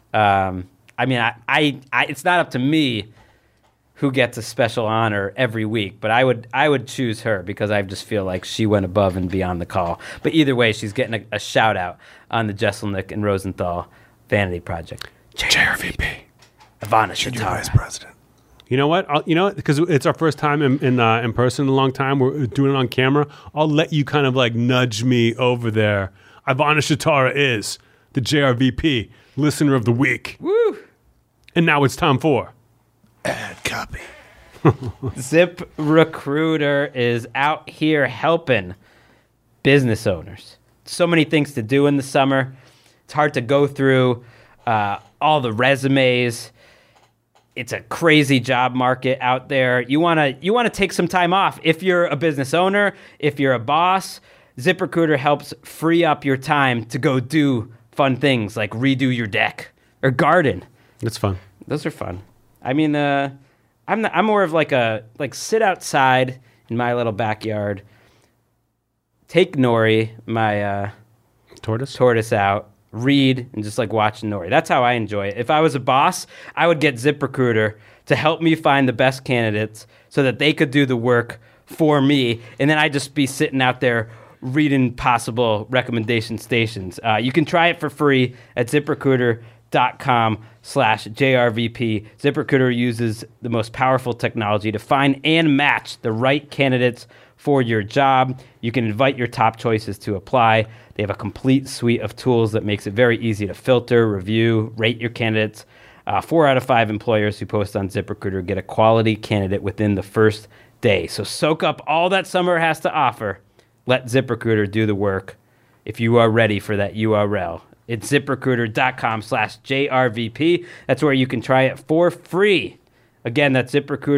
I mean, I it's not up to me who gets a special honor every week, but I would choose her because I just feel like she went above and beyond the call. But either way, she's getting a shout out on the Jesselnick and Rosenthal Vanity Project. JRVP. Ivana Junior Shatara. Vice President. You know what? Because it's our first time in person in a long time. We're doing it on camera. I'll let you kind of like nudge me over there. Ivana Shatara is the JRVP Listener of the Week. Woo! And now it's time for Ad copy. ZipRecruiter is out here helping business owners. So many things to do in the summer. It's hard to go through all the resumes. It's a crazy job market out there. You want to take some time off. If you're a business owner, if you're a boss, ZipRecruiter helps free up your time to go do fun things like redo your deck or garden. It's fun. Those are fun. I mean, I'm more of like sit outside in my little backyard, take Nori, my tortoise out, read, and just like watch Nori. That's how I enjoy it. If I was a boss, I would get ZipRecruiter to help me find the best candidates so that they could do the work for me, and then I'd just be sitting out there reading possible recommendation stations. You can try it for free at ZipRecruiter.com/JRVP. ZipRecruiter uses the most powerful technology to find and match the right candidates for your job. You can invite your top choices to apply. They have a complete suite of tools that makes it very easy to filter, review, rate your candidates. 4 out of 5 employers who post on ZipRecruiter get a quality candidate within the first day. So soak up all that summer has to offer. Let ZipRecruiter do the work if you are ready for that URL. It's ZipRecruiter.com/JRVP. That's where you can try it for free. Again, that's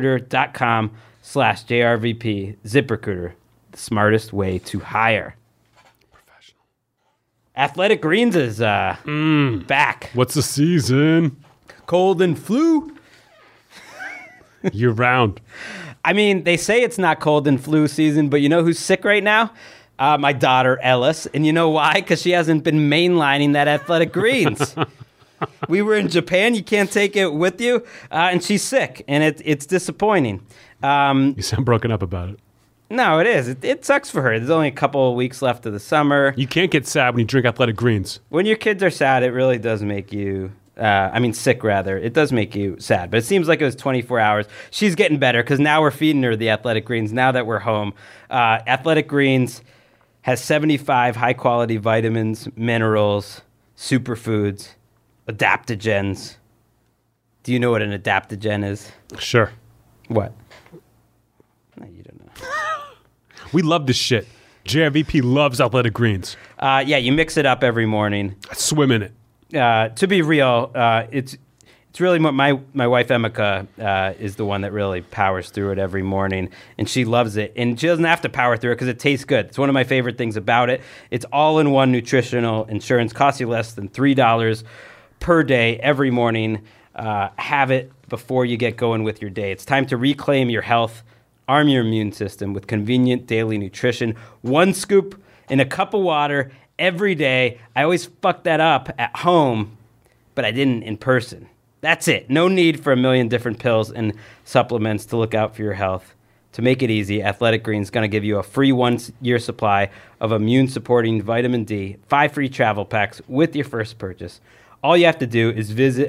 ZipRecruiter.com/JRVP. ZipRecruiter, the smartest way to hire. Professional. Athletic Greens is back. What's the season? Cold and flu. Year round. I mean, they say it's not cold in flu season, but you know who's sick right now? My daughter, Ellis. And you know why? Because she hasn't been mainlining that Athletic Greens. We were in Japan. You can't take it with you. And she's sick, and it's disappointing. You sound broken up about it. No, it is. It sucks for her. There's only a couple of weeks left of the summer. You can't get sad when you drink Athletic Greens. When your kids are sad, it really does make you... sick rather. It does make you sad, but it seems like it was 24 hours. She's getting better because now we're feeding her the Athletic Greens now that we're home. Athletic Greens has 75 high-quality vitamins, minerals, superfoods, adaptogens. Do you know what an adaptogen is? Sure. What? No, you don't know. We love this shit. JRVP loves Athletic Greens. Yeah, you mix it up every morning. I swim in it. To be real, it's really my wife Emeka is the one that really powers through it every morning, and she loves it. And she doesn't have to power through it because it tastes good. It's one of my favorite things about it. It's all-in-one nutritional insurance, costs you less than $3 per day every morning. Have it before you get going with your day. It's time to reclaim your health, arm your immune system with convenient daily nutrition. One scoop in a cup of water every day. I always fuck that up at home, but I didn't in person. That's it. No need for a million different pills and supplements to look out for your health. To make it easy, Athletic Greens is going to give you a free 1-year supply of immune-supporting vitamin D, 5 free travel packs with your first purchase. All you have to do is visit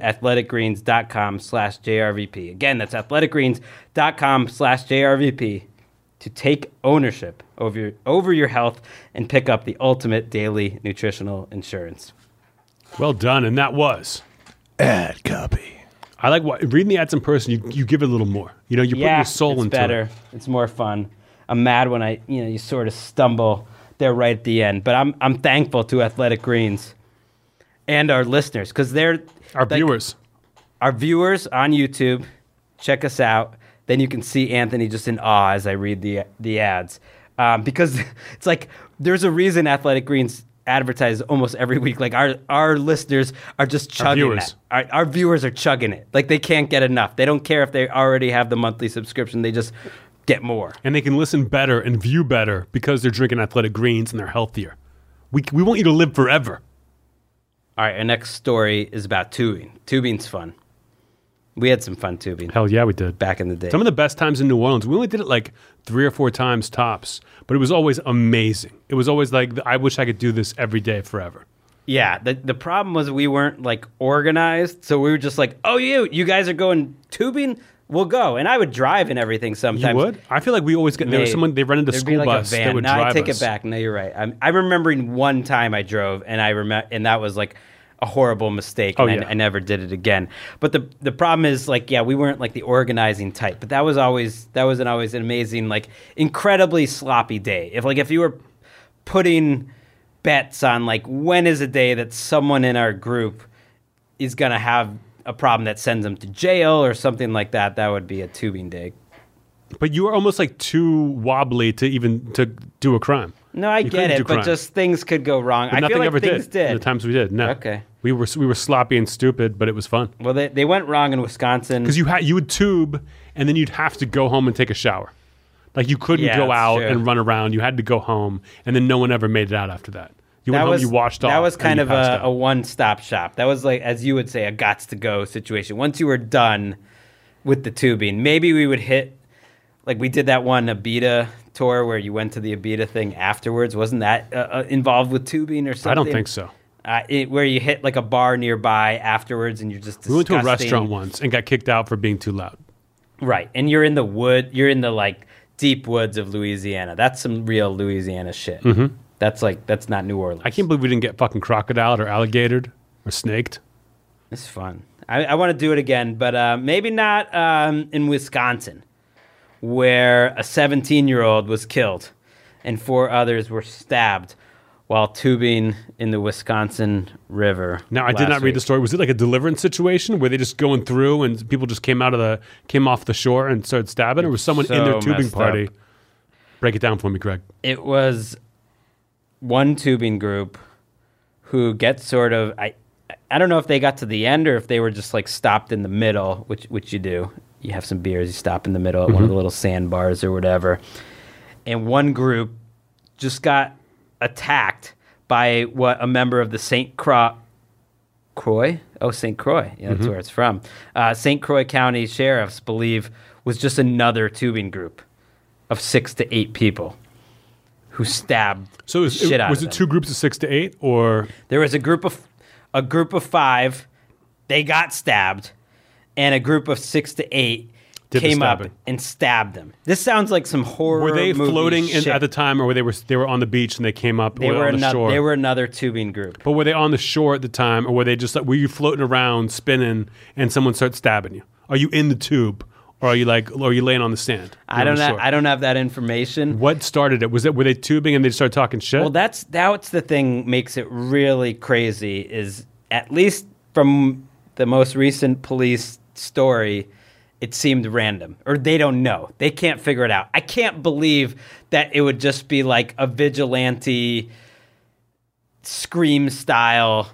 athleticgreens.com/JRVP. Again, that's athleticgreens.com/JRVP. to take ownership over your health and pick up the ultimate daily nutritional insurance. Well done, and that was Ad copy. I like reading the ads in person. You give it a little more. You know, you put your soul into better. it. It's more fun. I'm mad when you sort of stumble there right at the end, but I'm thankful to Athletic Greens and our listeners because they're Our viewers. Our viewers on YouTube. Check us out. Then you can see Anthony just in awe as I read the ads. Because it's like there's a reason Athletic Greens advertise almost every week. Like our listeners are just chugging that. Our viewers are chugging it. Like they can't get enough. They don't care if they already have the monthly subscription. They just get more. And they can listen better and view better because they're drinking Athletic Greens and they're healthier. We want you to live forever. All right, our next story is about tubing. Tubing's fun. We had some fun tubing. Hell yeah, we did. Back in the day. Some of the best times in New Orleans. We only did it like 3 or 4 times tops, but it was always amazing. It was always like, I wish I could do this every day forever. Yeah, the problem was we weren't like organized, so we were just like, oh, you guys are going tubing? We'll go. And I would drive and everything sometimes. You would? I feel like we always get, there was someone, they rented a school bus that would drive us. I take it back. No, you're right. I'm remembering one time I drove, and and that was like a horrible mistake, and I never did it again. But the problem is, like, yeah, we weren't like the organizing type, but that was always an amazing, like, incredibly sloppy day. If you were putting bets on like when is a day that someone in our group is gonna have a problem that sends them to jail or something like that, that would be a tubing day. But you were almost like too wobbly to do a crime. No, I get it, but just things could go wrong. But I feel like ever things did. The times we did, no. Okay. We were sloppy and stupid, but it was fun. Well, they went wrong in Wisconsin because you would tube and then you'd have to go home and take a shower. Like you couldn't go out and run around. You had to go home, and then no one ever made it out after that. You went home, you washed off. That was kind of a one-stop shop. That was like, as you would say, a gots-to-go situation. Once you were done with the tubing, maybe we would hit, like we did that one Abita tour where you went to the Abita thing afterwards. Wasn't that involved with tubing or something? I don't think so. Where you hit like a bar nearby afterwards and you're just disgusting. We went to a restaurant once and got kicked out for being too loud. Right. And you're in the like deep woods of Louisiana. That's some real Louisiana shit. Mm-hmm. That's not New Orleans. I can't believe we didn't get fucking crocodiled or alligatored or snaked. It's fun. I want to do it again, but maybe not in Wisconsin, where a 17-year-old was killed and 4 others were stabbed while tubing in the Wisconsin River. Now, I did not read the story. Was it like a deliverance situation where they just going through and people just came off the shore and started stabbing, or was someone in their tubing party? Break it down for me, Greg. It was one tubing group who gets sort of, I don't know if they got to the end or if they were just like stopped in the middle, which you do. you have some beers, you stop in the middle at one of the little sandbars or whatever. And one group just got attacked by what a member of the St. Croix? Oh, St. Croix. Yeah, that's where it's from. St. Croix County sheriffs believe was just another tubing group of 6 to 8 people who stabbed So the shit out was of it them. 2 groups of 6 to 8, or There was a group of 5. They got stabbed, and a group of 6 to 8 Did the came up stabbing. and stabbed them. This sounds like some horror. were they movie floating shit. at the time, or they were on the beach and they came up? They or were on the shore? They were another tubing group. But were they on the shore at the time, or were they just like, were you floating around spinning and someone starts stabbing you? Are you in the tube, or are you laying on the sand? I don't have that information. What started it? Were they tubing and they started talking shit? Well, that's the thing makes it really crazy. Is at least from the most recent police story, it seemed random, or they don't know. They can't figure it out. I can't believe that it would just be like a vigilante Scream style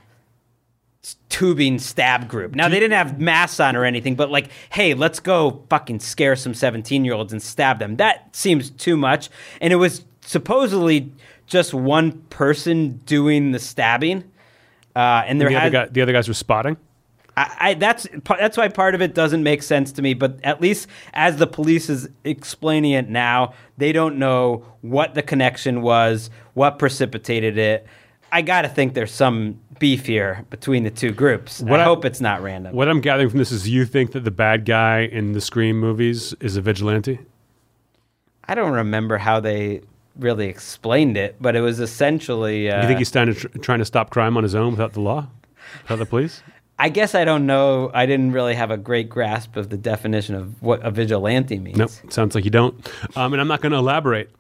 tubing stab group. Now, they didn't have masks on or anything, but like, hey, let's go fucking scare some 17-year-olds and stab them. That seems too much. And it was supposedly just one person doing the stabbing. And the other guys were spotting. That's why part of it doesn't make sense to me. But at least as the police is explaining it now, they don't know what the connection was, what precipitated it. I got to think there's some beef here between the two groups. I hope it's not random. What I'm gathering from this is you think that the bad guy in the Scream movies is a vigilante? I don't remember how they really explained it, but it was essentially... You think he's trying to stop crime on his own without the law? Without the police? I guess I don't know. I didn't really have a great grasp of the definition of what a vigilante means. Nope, sounds like you don't. And I'm not going to elaborate.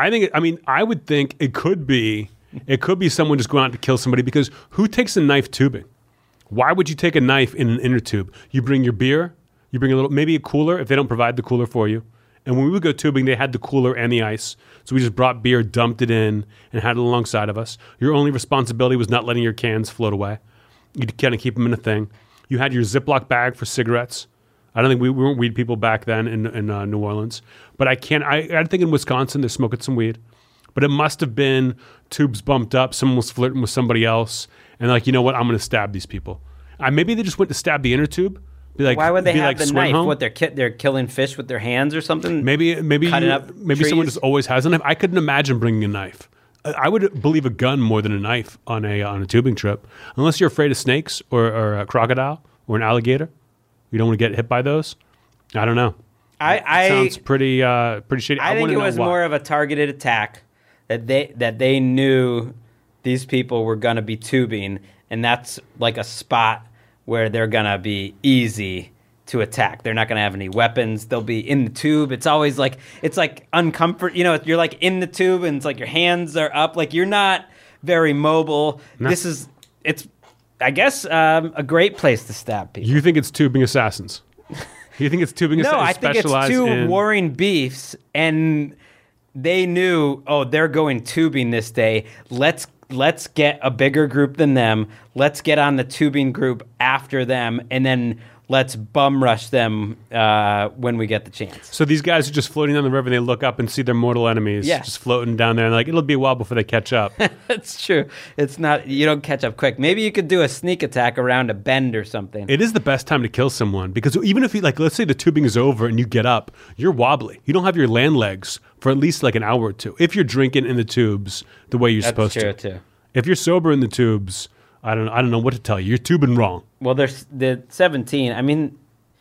I would think it could be someone just going out to kill somebody, because who takes a knife tubing? Why would you take a knife in an inner tube? You bring your beer, you bring maybe a cooler if they don't provide the cooler for you. And when we would go tubing, they had the cooler and the ice. So we just brought beer, dumped it in, and had it alongside of us. Your only responsibility was not letting your cans float away. You'd kind of keep them in a thing. You had your Ziploc bag for cigarettes. I don't think we weren't weed people back then in New Orleans. But I think in Wisconsin they're smoking some weed. But it must have been tubes bumped up. Someone was flirting with somebody else. And like, you know what? I'm going to stab these people. Maybe they just went to stab the inner tube. Why would they have the knife? Home? What, they're killing fish with their hands or something? Maybe trees? someone just always has a knife. I couldn't imagine bringing a knife. I would believe a gun more than a knife on a tubing trip, unless you're afraid of snakes or a crocodile or an alligator. You don't want to get hit by those. I don't know. It sounds pretty shitty. I think it was more of a targeted attack that they knew these people were going to be tubing, and that's like a spot where they're going to be easy to attack. They're not going to have any weapons. They'll be in the tube. It's always like, it's like uncomfort. You know, you're like in the tube and it's like your hands are up. Like you're not very mobile. No. It's I guess, a great place to stab people. You think it's tubing assassins? You think it's tubing assassins? No, I think it's two warring beefs, and they knew, they're going tubing this day. Let's get a bigger group than them. Let's get on the tubing group after them, and then let's bum rush them when we get the chance. So these guys are just floating down the river, and they look up and see their mortal enemies just floating down there, and like, it'll be a while before they catch up. That's true. It's not, you don't catch up quick. Maybe you could do a sneak attack around a bend or something. It is the best time to kill someone, because even if you, like, let's say the tubing is over and you get up, you're wobbly. You don't have your land legs for at least like an hour or two, if you're drinking in the tubes the way you're supposed to. That's true, too. If you're sober in the tubes, I don't know what to tell you. You're tubing wrong. Well, there's the 17. I mean,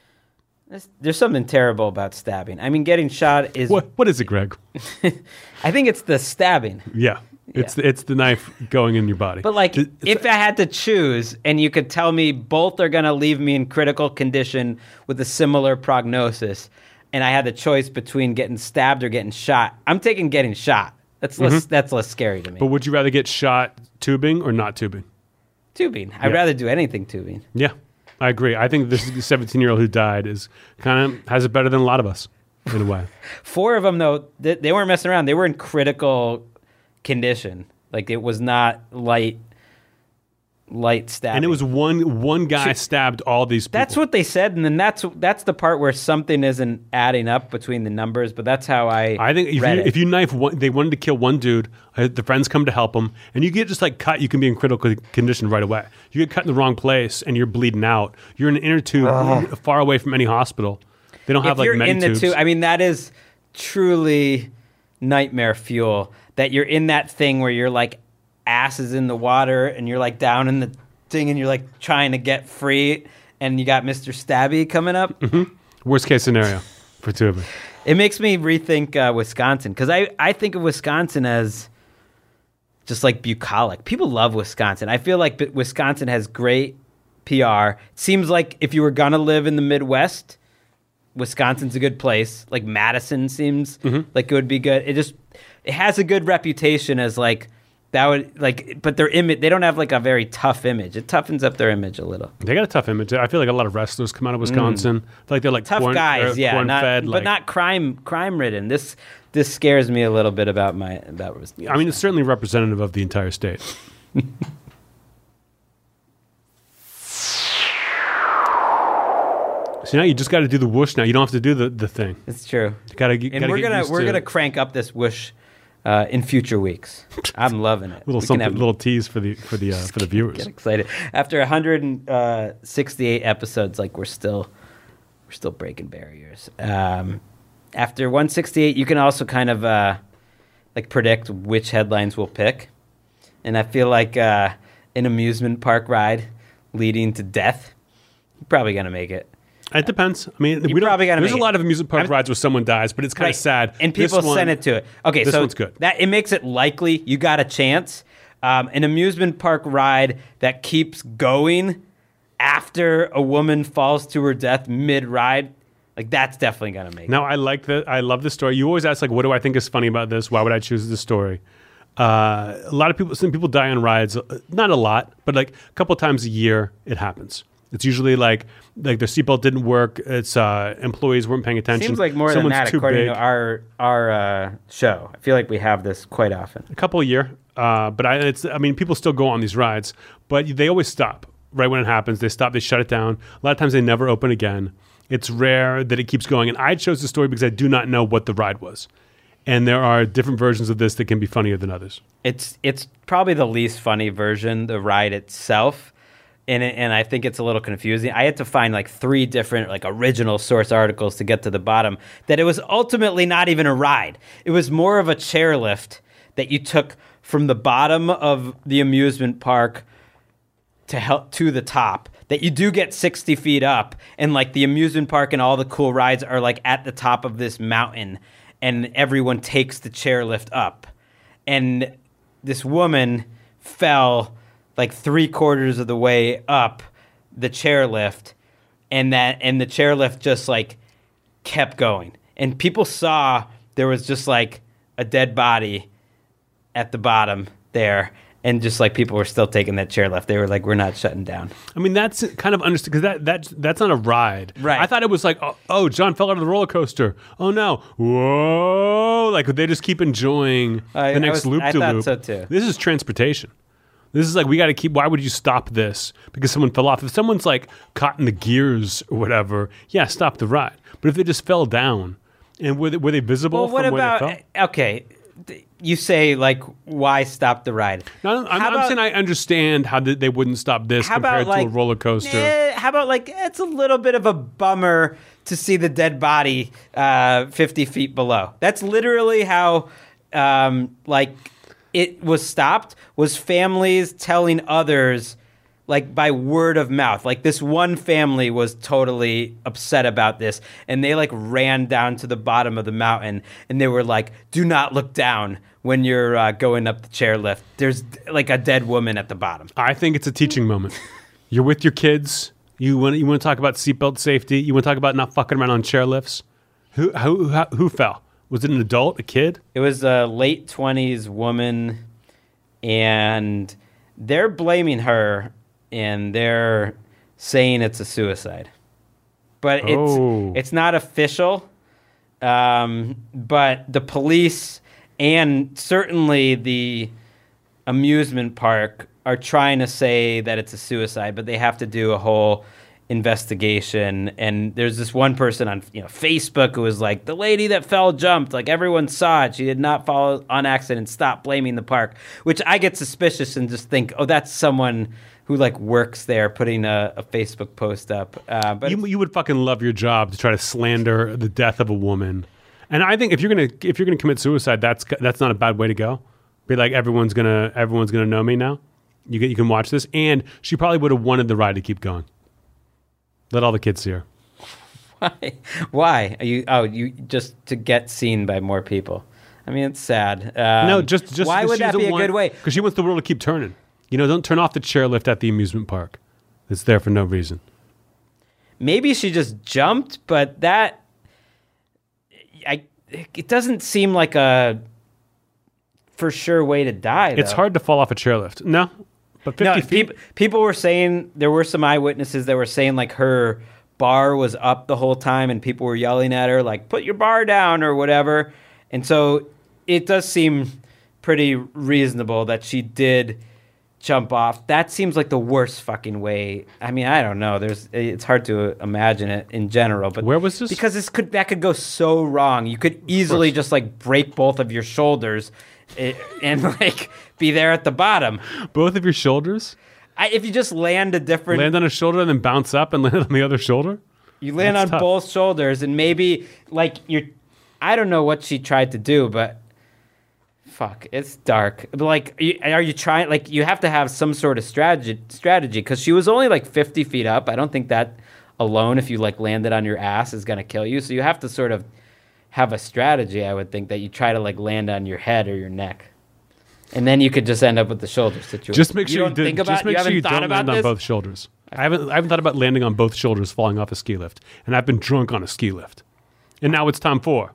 there's something terrible about stabbing. I mean, getting shot is... What is it, Greg? I think it's the stabbing. Yeah. It's the knife going in your body. But like, if I had to choose and you could tell me both are going to leave me in critical condition with a similar prognosis, and I had the choice between getting stabbed or getting shot, I'm taking getting shot. That's less scary to me. But would you rather get shot tubing or not tubing? Tubing. I'd rather do anything tubing. Yeah, I agree. I think this 17-year-old who died has it better than a lot of us in a way. 4 of them, though, they weren't messing around. They were in critical condition. Like, it was not light light stabbing. And it was one guy stabbed all these people. That's what they said, and then that's the part where something isn't adding up between the numbers. But that's how I think if you knife one, they wanted to kill one dude. The friends come to help him, and you get just like cut. You can be in critical condition right away. You get cut in the wrong place, and you're bleeding out. You're in an inner tube, far away from any hospital. They don't have like many tubes. Tube, I mean, that is truly nightmare fuel. That you're in that thing where you're like ass is in the water, and you're like down in the thing, and you're like trying to get free, and you got Mr. Stabby coming up. Mm-hmm. Worst case scenario for two of them. It makes me rethink Wisconsin, because I think of Wisconsin as just like bucolic. People love Wisconsin. I feel like Wisconsin has great PR. It seems like if you were gonna live in the Midwest, Wisconsin's a good place. Like Madison seems like it would be good. It has a good reputation as like that would like, but their image, they don't have like a very tough image. It toughens up their image a little. They got a tough image. I feel like a lot of wrestlers come out of Wisconsin. I feel like they're like tough guys, corn-fed, but not crime ridden. This scares me a little bit about Wisconsin. I mean, it's certainly representative of the entire state. So now you just got to do the whoosh. Now you don't have to do the thing. It's true. We're gonna crank up this whoosh in future weeks. I'm loving it. Little tease for the viewers. Get excited after 168 episodes. Like we're still breaking barriers. After 168, you can also kind of like predict which headlines we'll pick, and I feel like an amusement park ride leading to death, you're probably gonna make it. It depends. I mean, there's a lot of amusement park rides where someone dies, but it's kind of sad. And people send it to it. Okay, this one's good. It makes it likely you got a chance. An amusement park ride that keeps going after a woman falls to her death mid-ride, like that's definitely going to make it. Now, I like that. I love this story. You always ask, like, what do I think is funny about this? Why would I choose this story? Some people die on rides. Not a lot, but like a couple times a year, it happens. It's usually like their seatbelt didn't work. It's employees weren't paying attention. Seems like more than that, according to our show. I feel like we have this quite often. A couple a year, but people still go on these rides, but they always stop right when it happens. They stop. They shut it down. A lot of times they never open again. It's rare that it keeps going. And I chose the story because I do not know what the ride was, and there are different versions of this that can be funnier than others. It's probably the least funny version, the ride itself. And I think it's a little confusing. I had to find like 3 different like original source articles to get to the bottom that it was ultimately not even a ride. It was more of a chairlift that you took from the bottom of the amusement park to the top. That you do get 60 feet up, and like the amusement park and all the cool rides are like at the top of this mountain, and everyone takes the chairlift up. And this woman fell like 3/4 of the way up the chairlift, and the chairlift just like kept going. And people saw there was just like a dead body at the bottom there, and just like people were still taking that chairlift. They were like, "We're not shutting down." I mean, that's kind of understood because that's not a ride. Right. I thought it was like, oh, John fell out of the roller coaster. Oh no, whoa! Like they just keep enjoying the next loop de loop. I thought so too. This is transportation. This is like, we got to keep, why would you stop this? Because someone fell off. If someone's like caught in the gears or whatever, yeah, stop the ride. But if they just fell down, and were they visible from where they fell? Okay, you say like, why stop the ride? No, I'm saying I understand how they wouldn't stop this compared to a roller coaster. How about like, it's a little bit of a bummer to see the dead body 50 feet below. That's literally how it was stopped, was families telling others, like by word of mouth. Like this one family was totally upset about this, and they like ran down to the bottom of the mountain, and they were like, "Do not look down when you're going up the chairlift. There's like a dead woman at the bottom." I think it's a teaching moment. You're with your kids. You want to talk about seatbelt safety. You want to talk about not fucking around on chairlifts. Who fell? Was it an adult, a kid? It was a late 20s woman, and they're blaming her, and they're saying it's a suicide. But it's not official. But the police and certainly the amusement park are trying to say that it's a suicide, but they have to do a whole investigation. And there's this one person on Facebook who was like, the lady that fell jumped, like everyone saw it. She did not fall on accident. Stop blaming the park, which I get suspicious and just think, oh, that's someone who like works there putting a Facebook post up. But you would fucking love your job to try to slander the death of a woman. And I think if you're gonna commit suicide, that's not a bad way to go. Be like, everyone's gonna know me now. You can watch this, and she probably would have wanted the ride to keep going. Let all the kids see her. Why? You just to get seen by more people. I mean, it's sad. No, just why would that be a good way? Because she wants the world to keep turning. Don't turn off the chairlift at the amusement park. It's there for no reason. Maybe she just jumped, but it doesn't seem like a for sure way to die. It's hard to fall off a chairlift. No, but 50 feet. People were saying, there were some eyewitnesses that were saying like her bar was up the whole time and people were yelling at her like, put your bar down or whatever. And so it does seem pretty reasonable that she did jump off. That seems like the worst fucking way. I mean, I don't know. It's hard to imagine it in general. But where was this? Because that could go so wrong. You could easily just like break both of your shoulders and like be there at the bottom. Both of your shoulders? If you just land on a shoulder and then bounce up and land on the other shoulder? You land on both shoulders and maybe like I don't know what she tried to do, but fuck, it's dark. But like, are you trying? Like, you have to have some sort of strategy because she was only like 50 feet up. I don't think that alone, if you like landed on your ass, is gonna kill you. So you have to sort of have a strategy. I would think that you try to like land on your head or your neck, and then you could just end up with the shoulder situation. Just make sure you don't land on both shoulders. I haven't thought about landing on both shoulders, falling off a ski lift, and I've been drunk on a ski lift. And now it's time for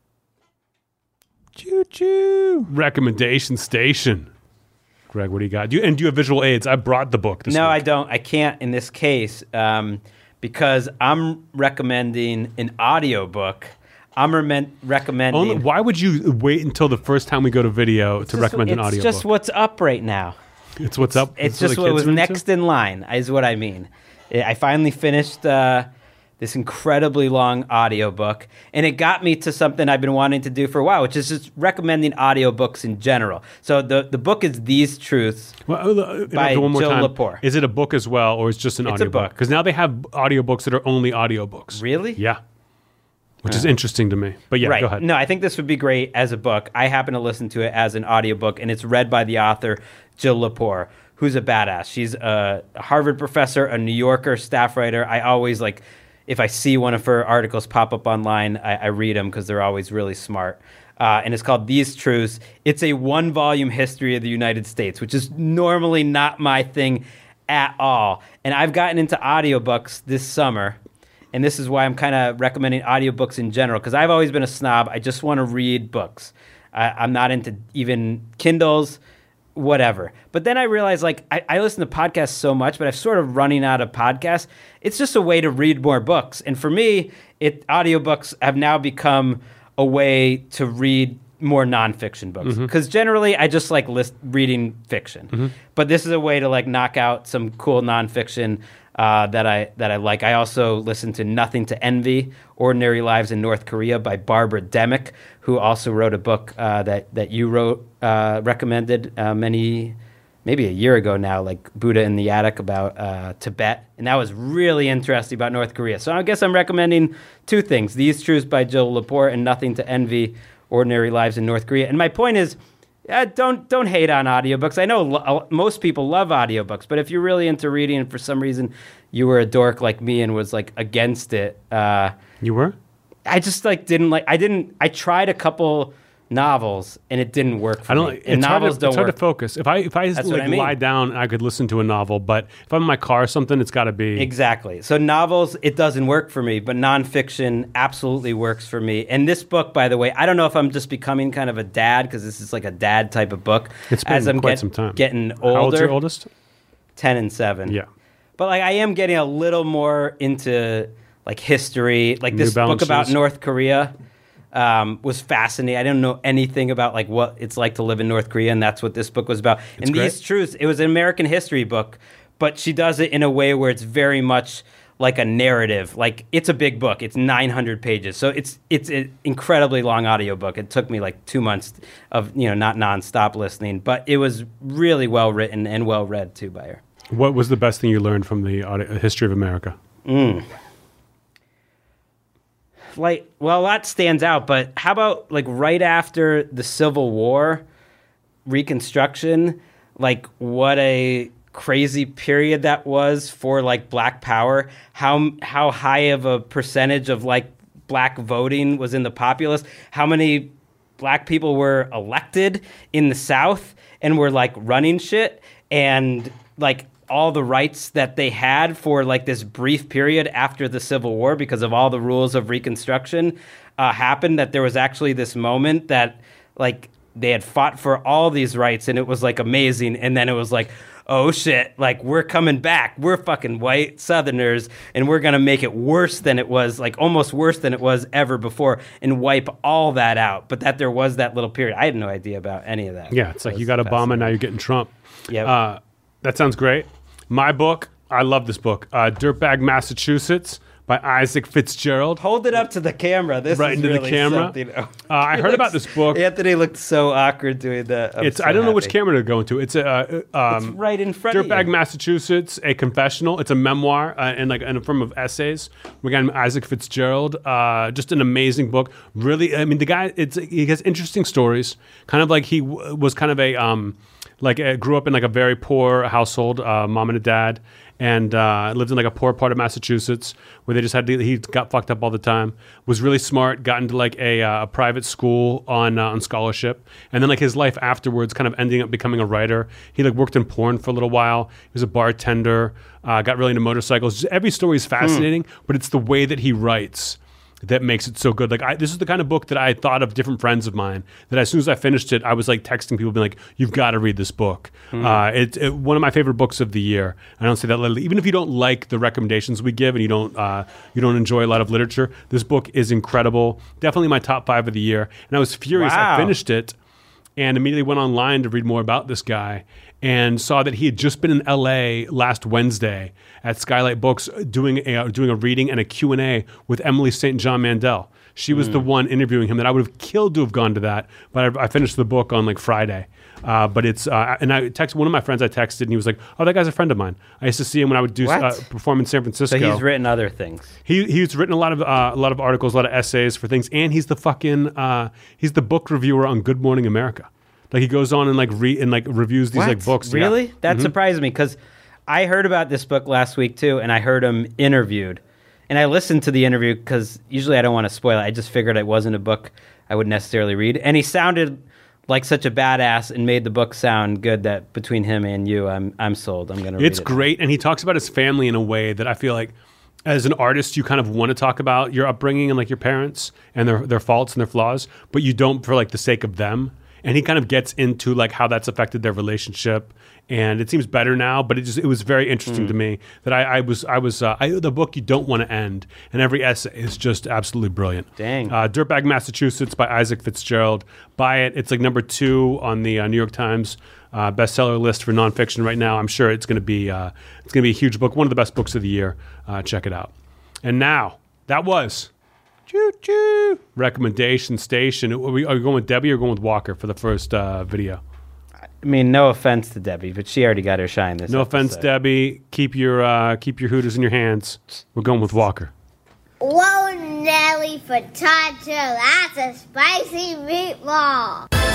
Choo-choo. Recommendation Station. Greg, what do you got? Do you have visual aids? I brought the book this week. I don't. I can't in this case because I'm recommending an audiobook. I'm recommending... Why would you wait until the first time we go to video to recommend an audiobook? It's just what's up right now. It's what's up? It's just what was next in line, is what I mean. I finally finished... this incredibly long audiobook, and it got me to something I've been wanting to do for a while, which is just recommending audiobooks in general. So the book is These Truths by Jill Lepore. Is it a book as well, or is it just an audiobook? It's a book. Because now they have audiobooks that are only audiobooks. Really? Yeah. Which is interesting to me. But yeah, right. Go ahead. No, I think this would be great as a book. I happen to listen to it as an audiobook, and it's read by the author, Jill Lepore, who's a badass. She's a Harvard professor, a New Yorker staff writer. I always like... If I see one of her articles pop up online, I read them because they're always really smart. And it's called These Truths. It's a 1-volume history of the United States, which is normally not my thing at all. And I've gotten into audiobooks this summer, and this is why I'm kind of recommending audiobooks in general, because I've always been a snob. I just want to read books. I'm not into even Kindles, whatever. But then I realized, like, I listen to podcasts so much, but I'm sort of running out of podcasts. It's just a way to read more books. And for me, audiobooks have now become a way to read more nonfiction books. Because generally, I just like reading fiction. But this is a way to like knock out some cool nonfiction that I like. I also listen to Nothing to Envy: Ordinary Lives in North Korea by Barbara Demick, who also wrote a book that you recommended maybe a year ago now, like Buddha in the Attic, about Tibet. And that was really interesting about North Korea. So I guess I'm recommending two things: These Truths by Jill Lepore and Nothing to Envy: Ordinary Lives in North Korea. And my point is, don't hate on audiobooks. I know most people love audiobooks, but if you're really into reading and for some reason you were a dork like me and was like against it. You were? I just like I tried a couple novels and it didn't work for me. And novels don't work. It's hard to focus. If I lie down, I could listen to a novel, but if I'm in my car or something, it's got to be... Exactly. So novels, it doesn't work for me, but nonfiction absolutely works for me. And this book, by the way, I don't know if I'm just becoming kind of a dad, because this is like a dad type of book. It's been quite some time. Getting older. How old's your oldest? 10 and 7. Yeah. But like I am getting a little more into like history, like this book about North Korea. was fascinating. I didn't know anything about like what it's like to live in North Korea, and that's what this book was about. And these truths, it was an American history book, but she does it in a way where it's very much like a narrative. Like, it's a big book. It's 900 pages. So it's an incredibly long audiobook. It took me like 2 months of, not nonstop listening, but it was really well written and well read too by her. What was the best thing you learned from the history of America? Like, well, a lot stands out, but how about like right after the Civil War, Reconstruction, like what a crazy period that was for like Black power, how high of a percentage of like Black voting was in the populace, how many Black people were elected in the South and were like running shit, and like all the rights that they had for like this brief period after the Civil War because of all the rules of Reconstruction happened, that there was actually this moment that like they had fought for all these rights and it was like amazing, and then it was like, oh shit, like we're coming back. We're fucking white Southerners and we're going to make it worse than it was, like almost worse than it was ever before, and wipe all that out. But that there was that little period. I had no idea about any of that. Yeah, it's like you got Obama, now you're getting Trump. Yeah. That sounds great. My book, I love this book, Dirtbag Massachusetts by Isaac Fitzgerald. Hold it up to the camera. This right is into really the camera. Something. I heard about this book. Anthony looked so awkward doing that. I don't know which camera to go into. It's a it's right in front of you. Dirtbag Massachusetts, a confessional. It's a memoir and a form of essays. We got Isaac Fitzgerald. Just an amazing book. Really, I mean, the guy. He has interesting stories. Kind of like he was kind of a grew up in like a very poor household, mom and a dad, and lived in like a poor part of Massachusetts where they just he got fucked up all the time. Was really smart, got into like a private school on scholarship, and then like his life afterwards kind of ending up becoming a writer. He like worked in porn for a little while. He was a bartender, got really into motorcycles. Just, every story is fascinating, but it's the way that he writes that makes it so good. Like this is the kind of book that I thought of different friends of mine that as soon as I finished it, I was like texting people being like, you've got to read this book. It's one of my favorite books of the year. I don't say that lightly. Even if you don't like the recommendations we give and you don't enjoy a lot of literature, this book is incredible. Definitely my top 5 of the year. And I was furious. Wow. I finished it and immediately went online to read more about this guy and saw that he had just been in LA last Wednesday at Skylight Books doing a reading and a Q&A with Emily St. John Mandel. She was the one interviewing him that I would have killed to have gone to that, but I finished the book on like Friday. But it's and I texted one of my friends. I texted and he was like, "Oh, that guy's a friend of mine. I used to see him when I would do perform in San Francisco." So he's written other things. He's written a lot of articles, a lot of essays for things, and he's the he's the book reviewer on Good Morning America. Like he goes on and like reviews these like books. Really? Yeah. That surprised me because I heard about this book last week too, and I heard him interviewed, and I listened to the interview because usually I don't want to spoil it. I just figured it wasn't a book I would necessarily read, and he sounded like such a badass and made the book sound good that between him and you, I'm sold. I'm going to read it. It's great, and he talks about his family in a way that I feel like as an artist, you kind of want to talk about your upbringing and like your parents and their faults and their flaws, but you don't for like the sake of them. And he kind of gets into like how that's affected their relationship, and it seems better now. But it was very interesting to me that the book you don't want to end, and every essay is just absolutely brilliant. Dang. Dirtbag Massachusetts by Isaac Fitzgerald. Buy it. It's like number 2 on the New York Times bestseller list for nonfiction right now. I'm sure it's going to be a huge book, one of the best books of the year. Check it out. And now that was. Choo-choo. Recommendation station. Are you going with Debbie or going with Walker for the first video? I mean, no offense to Debbie, but she already got her shine this No episode. offense, Debbie. Keep your Hooters in your hands. We're going with Walker. Whoa, Nelly Furtado, that's a spicy meatball.